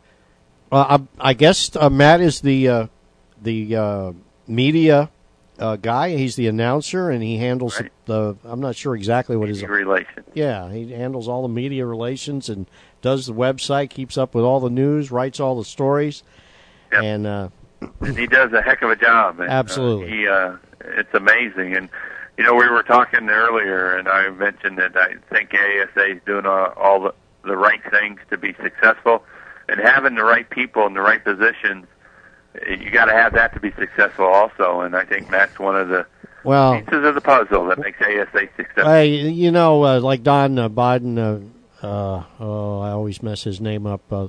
Well, I, I guess uh, Matt is the uh, the uh, media uh, guy. He's the announcer, and he handles Right. the. I'm not sure exactly what his Media relations. Yeah, he handles all the media relations and does the website, keeps up with all the news, writes all the stories, Yep. and uh, And he does a heck of a job. And, Absolutely. Uh, he, uh, it's amazing. And, you know, we were talking earlier, and I mentioned that I think A S A is doing all, all the, the right things to be successful. And having the right people in the right positions, you got to have that to be successful also. And I think Matt's one of the well, pieces of the puzzle that makes A S A successful. Hey, you know, uh, like Don uh, Biden. Uh, uh, oh, I always mess his name up. Uh,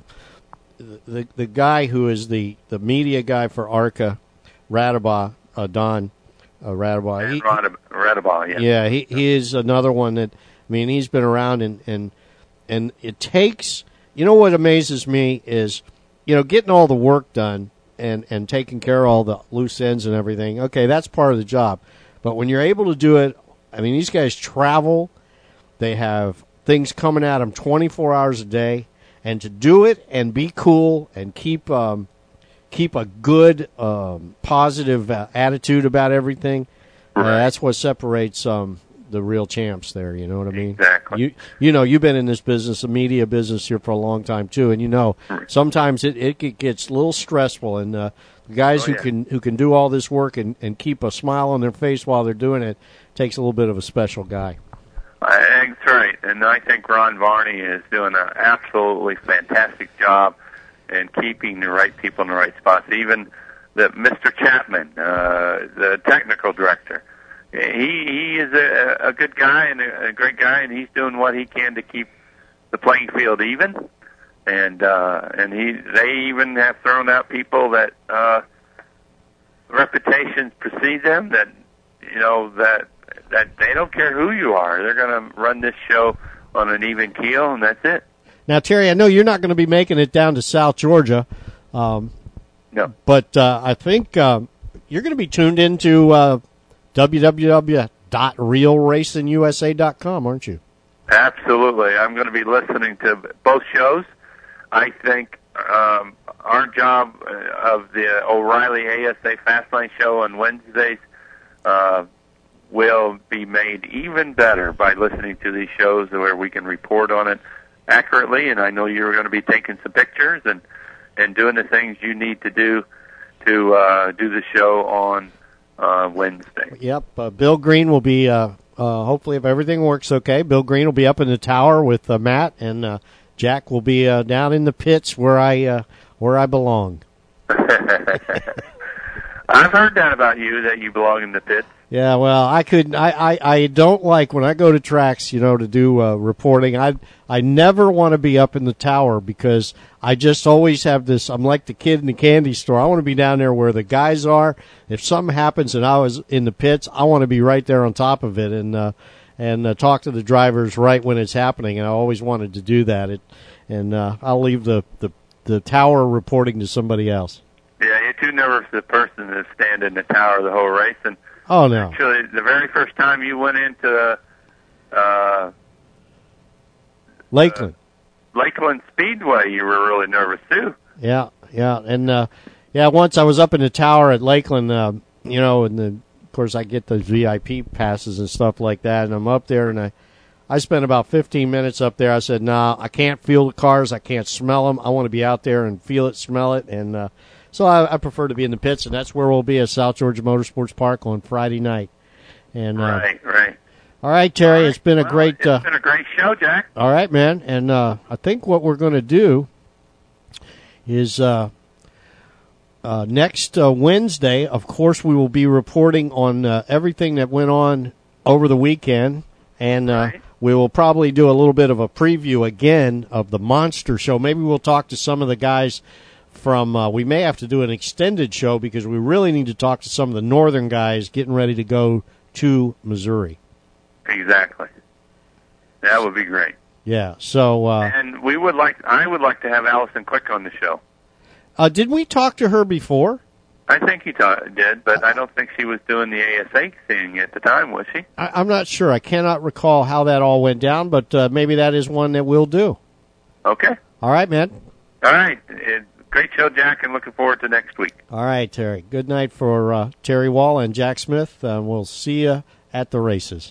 the the guy who is the, the media guy for ARCA, Radabaugh, uh, Don uh, Radabaugh. He, Radabaugh, yeah. Yeah, he he is another one that. I mean, he's been around, and and and it takes. You know what amazes me is, you know, getting all the work done and and taking care of all the loose ends and everything. Okay, that's part of the job. But when you're able to do it, I mean, these guys travel. They have things coming at them twenty-four hours a day. And to do it and be cool and keep um, keep a good, um, positive uh, attitude about everything, uh, that's what separates um, the real champs there. You know what I mean? Exactly. You you know, you've been in this business, the media business here for a long time, too. And you know, sometimes it, it gets a little stressful. And uh, the guys Oh, who yeah. can who can do all this work and, and keep a smile on their face while they're doing it takes a little bit of a special guy. I, that's right, and I think Ron Varney is doing an absolutely fantastic job in keeping the right people in the right spots. Even the Mister Chapman, uh, the technical director, he he is a, a good guy and a, a great guy, and he's doing what he can to keep the playing field even. And uh, and he they even have thrown out people that uh, reputations precede them. That you know that. That they don't care who you are. They're going to run this show on an even keel, and that's it. Now, Terry, I know you're not going to be making it down to South Georgia. Um, no. But uh, I think um, you're going to be tuned into uh, w w w dot real racing u s a dot com, aren't you? Absolutely. I'm going to be listening to both shows. I think um, our job of the O'Reilly A S A Fastlane show on Wednesdays uh, will be made even better by listening to these shows where we can report on it accurately. And I know you're going to be taking some pictures and, and doing the things you need to do to uh, do the show on uh, Wednesday. Yep. Uh, Bill Green will be, uh, uh, hopefully if everything works okay, Bill Green will be up in the tower with uh, Matt, and uh, Jack will be uh, down in the pits where I uh, where I belong. I've heard that about you, that you belong in the pits. Yeah, well, I could. I, I, I don't like when I go to tracks, you know, to do uh, reporting. I I never want to be up in the tower because I just always have this. I'm like the kid in the candy store. I want to be down there where the guys are. If something happens and I was in the pits, I want to be right there on top of it and uh, and uh, talk to the drivers right when it's happening. And I always wanted to do that. It, and uh, I'll leave the, the the tower reporting to somebody else. Yeah, you're too nervous a person to stand in the tower the whole race. And oh no! Actually, the very first time you went into uh, Lakeland, uh, Lakeland Speedway, you were really nervous too. Yeah, yeah, and uh, yeah. Once I was up in the tower at Lakeland, uh, you know, and the, of course I get the V I P passes and stuff like that, and I'm up there, and I, I spent about fifteen minutes up there. I said, "Nah, I can't feel the cars. I can't smell them. I want to be out there and feel it, smell it," and. Uh, So I, I prefer to be in the pits, and that's where we'll be at South Georgia Motorsports Park on Friday night. And uh, right, right. All right, Terry, all right. it's been well, a great. It's uh, been a great show, Jack. All right, man, and uh, I think what we're going to do is uh, uh, next uh, Wednesday. Of course, we will be reporting on uh, everything that went on over the weekend, and uh, right. we will probably do a little bit of a preview again of the Monster Show. Maybe we'll talk to some of the guys. From uh, we may have to do an extended show because we really need to talk to some of the northern guys getting ready to go to Missouri. Exactly. That would be great. Yeah. So. Uh, and we would like. I would like to have Allison Quick on the show. Uh, did we talk to her before? I think he ta- did, but I don't think she was doing the A S A thing at the time, was she? I, I'm not sure. I cannot recall how that all went down, but uh, maybe that is one that we'll do. Okay. All right, man. All right. It, Great show, Jack, and looking forward to next week. All right, Terry. Good night for uh, Terry Wall and Jack Smith. Uh, we'll see you at the races.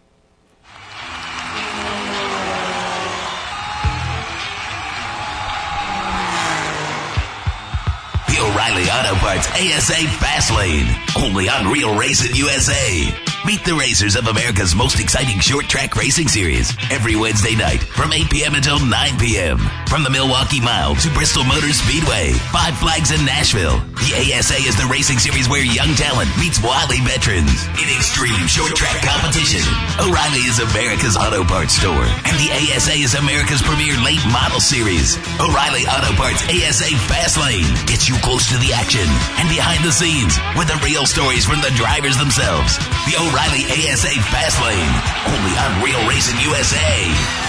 The O'Reilly Auto Parts A S A Fast Lane, only on Real Racing U S A. Meet the racers of America's most exciting short track racing series every Wednesday night from eight p.m. until nine p.m. From the Milwaukee Mile to Bristol Motor Speedway, Five Flags in Nashville. The A S A is the racing series where young talent meets wily veterans in extreme short track competition. O'Reilly is America's auto parts store, and the A S A is America's premier late model series. O'Reilly Auto Parts A S A Fast Lane gets you close to the action and behind the scenes with the real stories from the drivers themselves. The O'Reilly A S A Fast Lane, only on Real Racing U S A.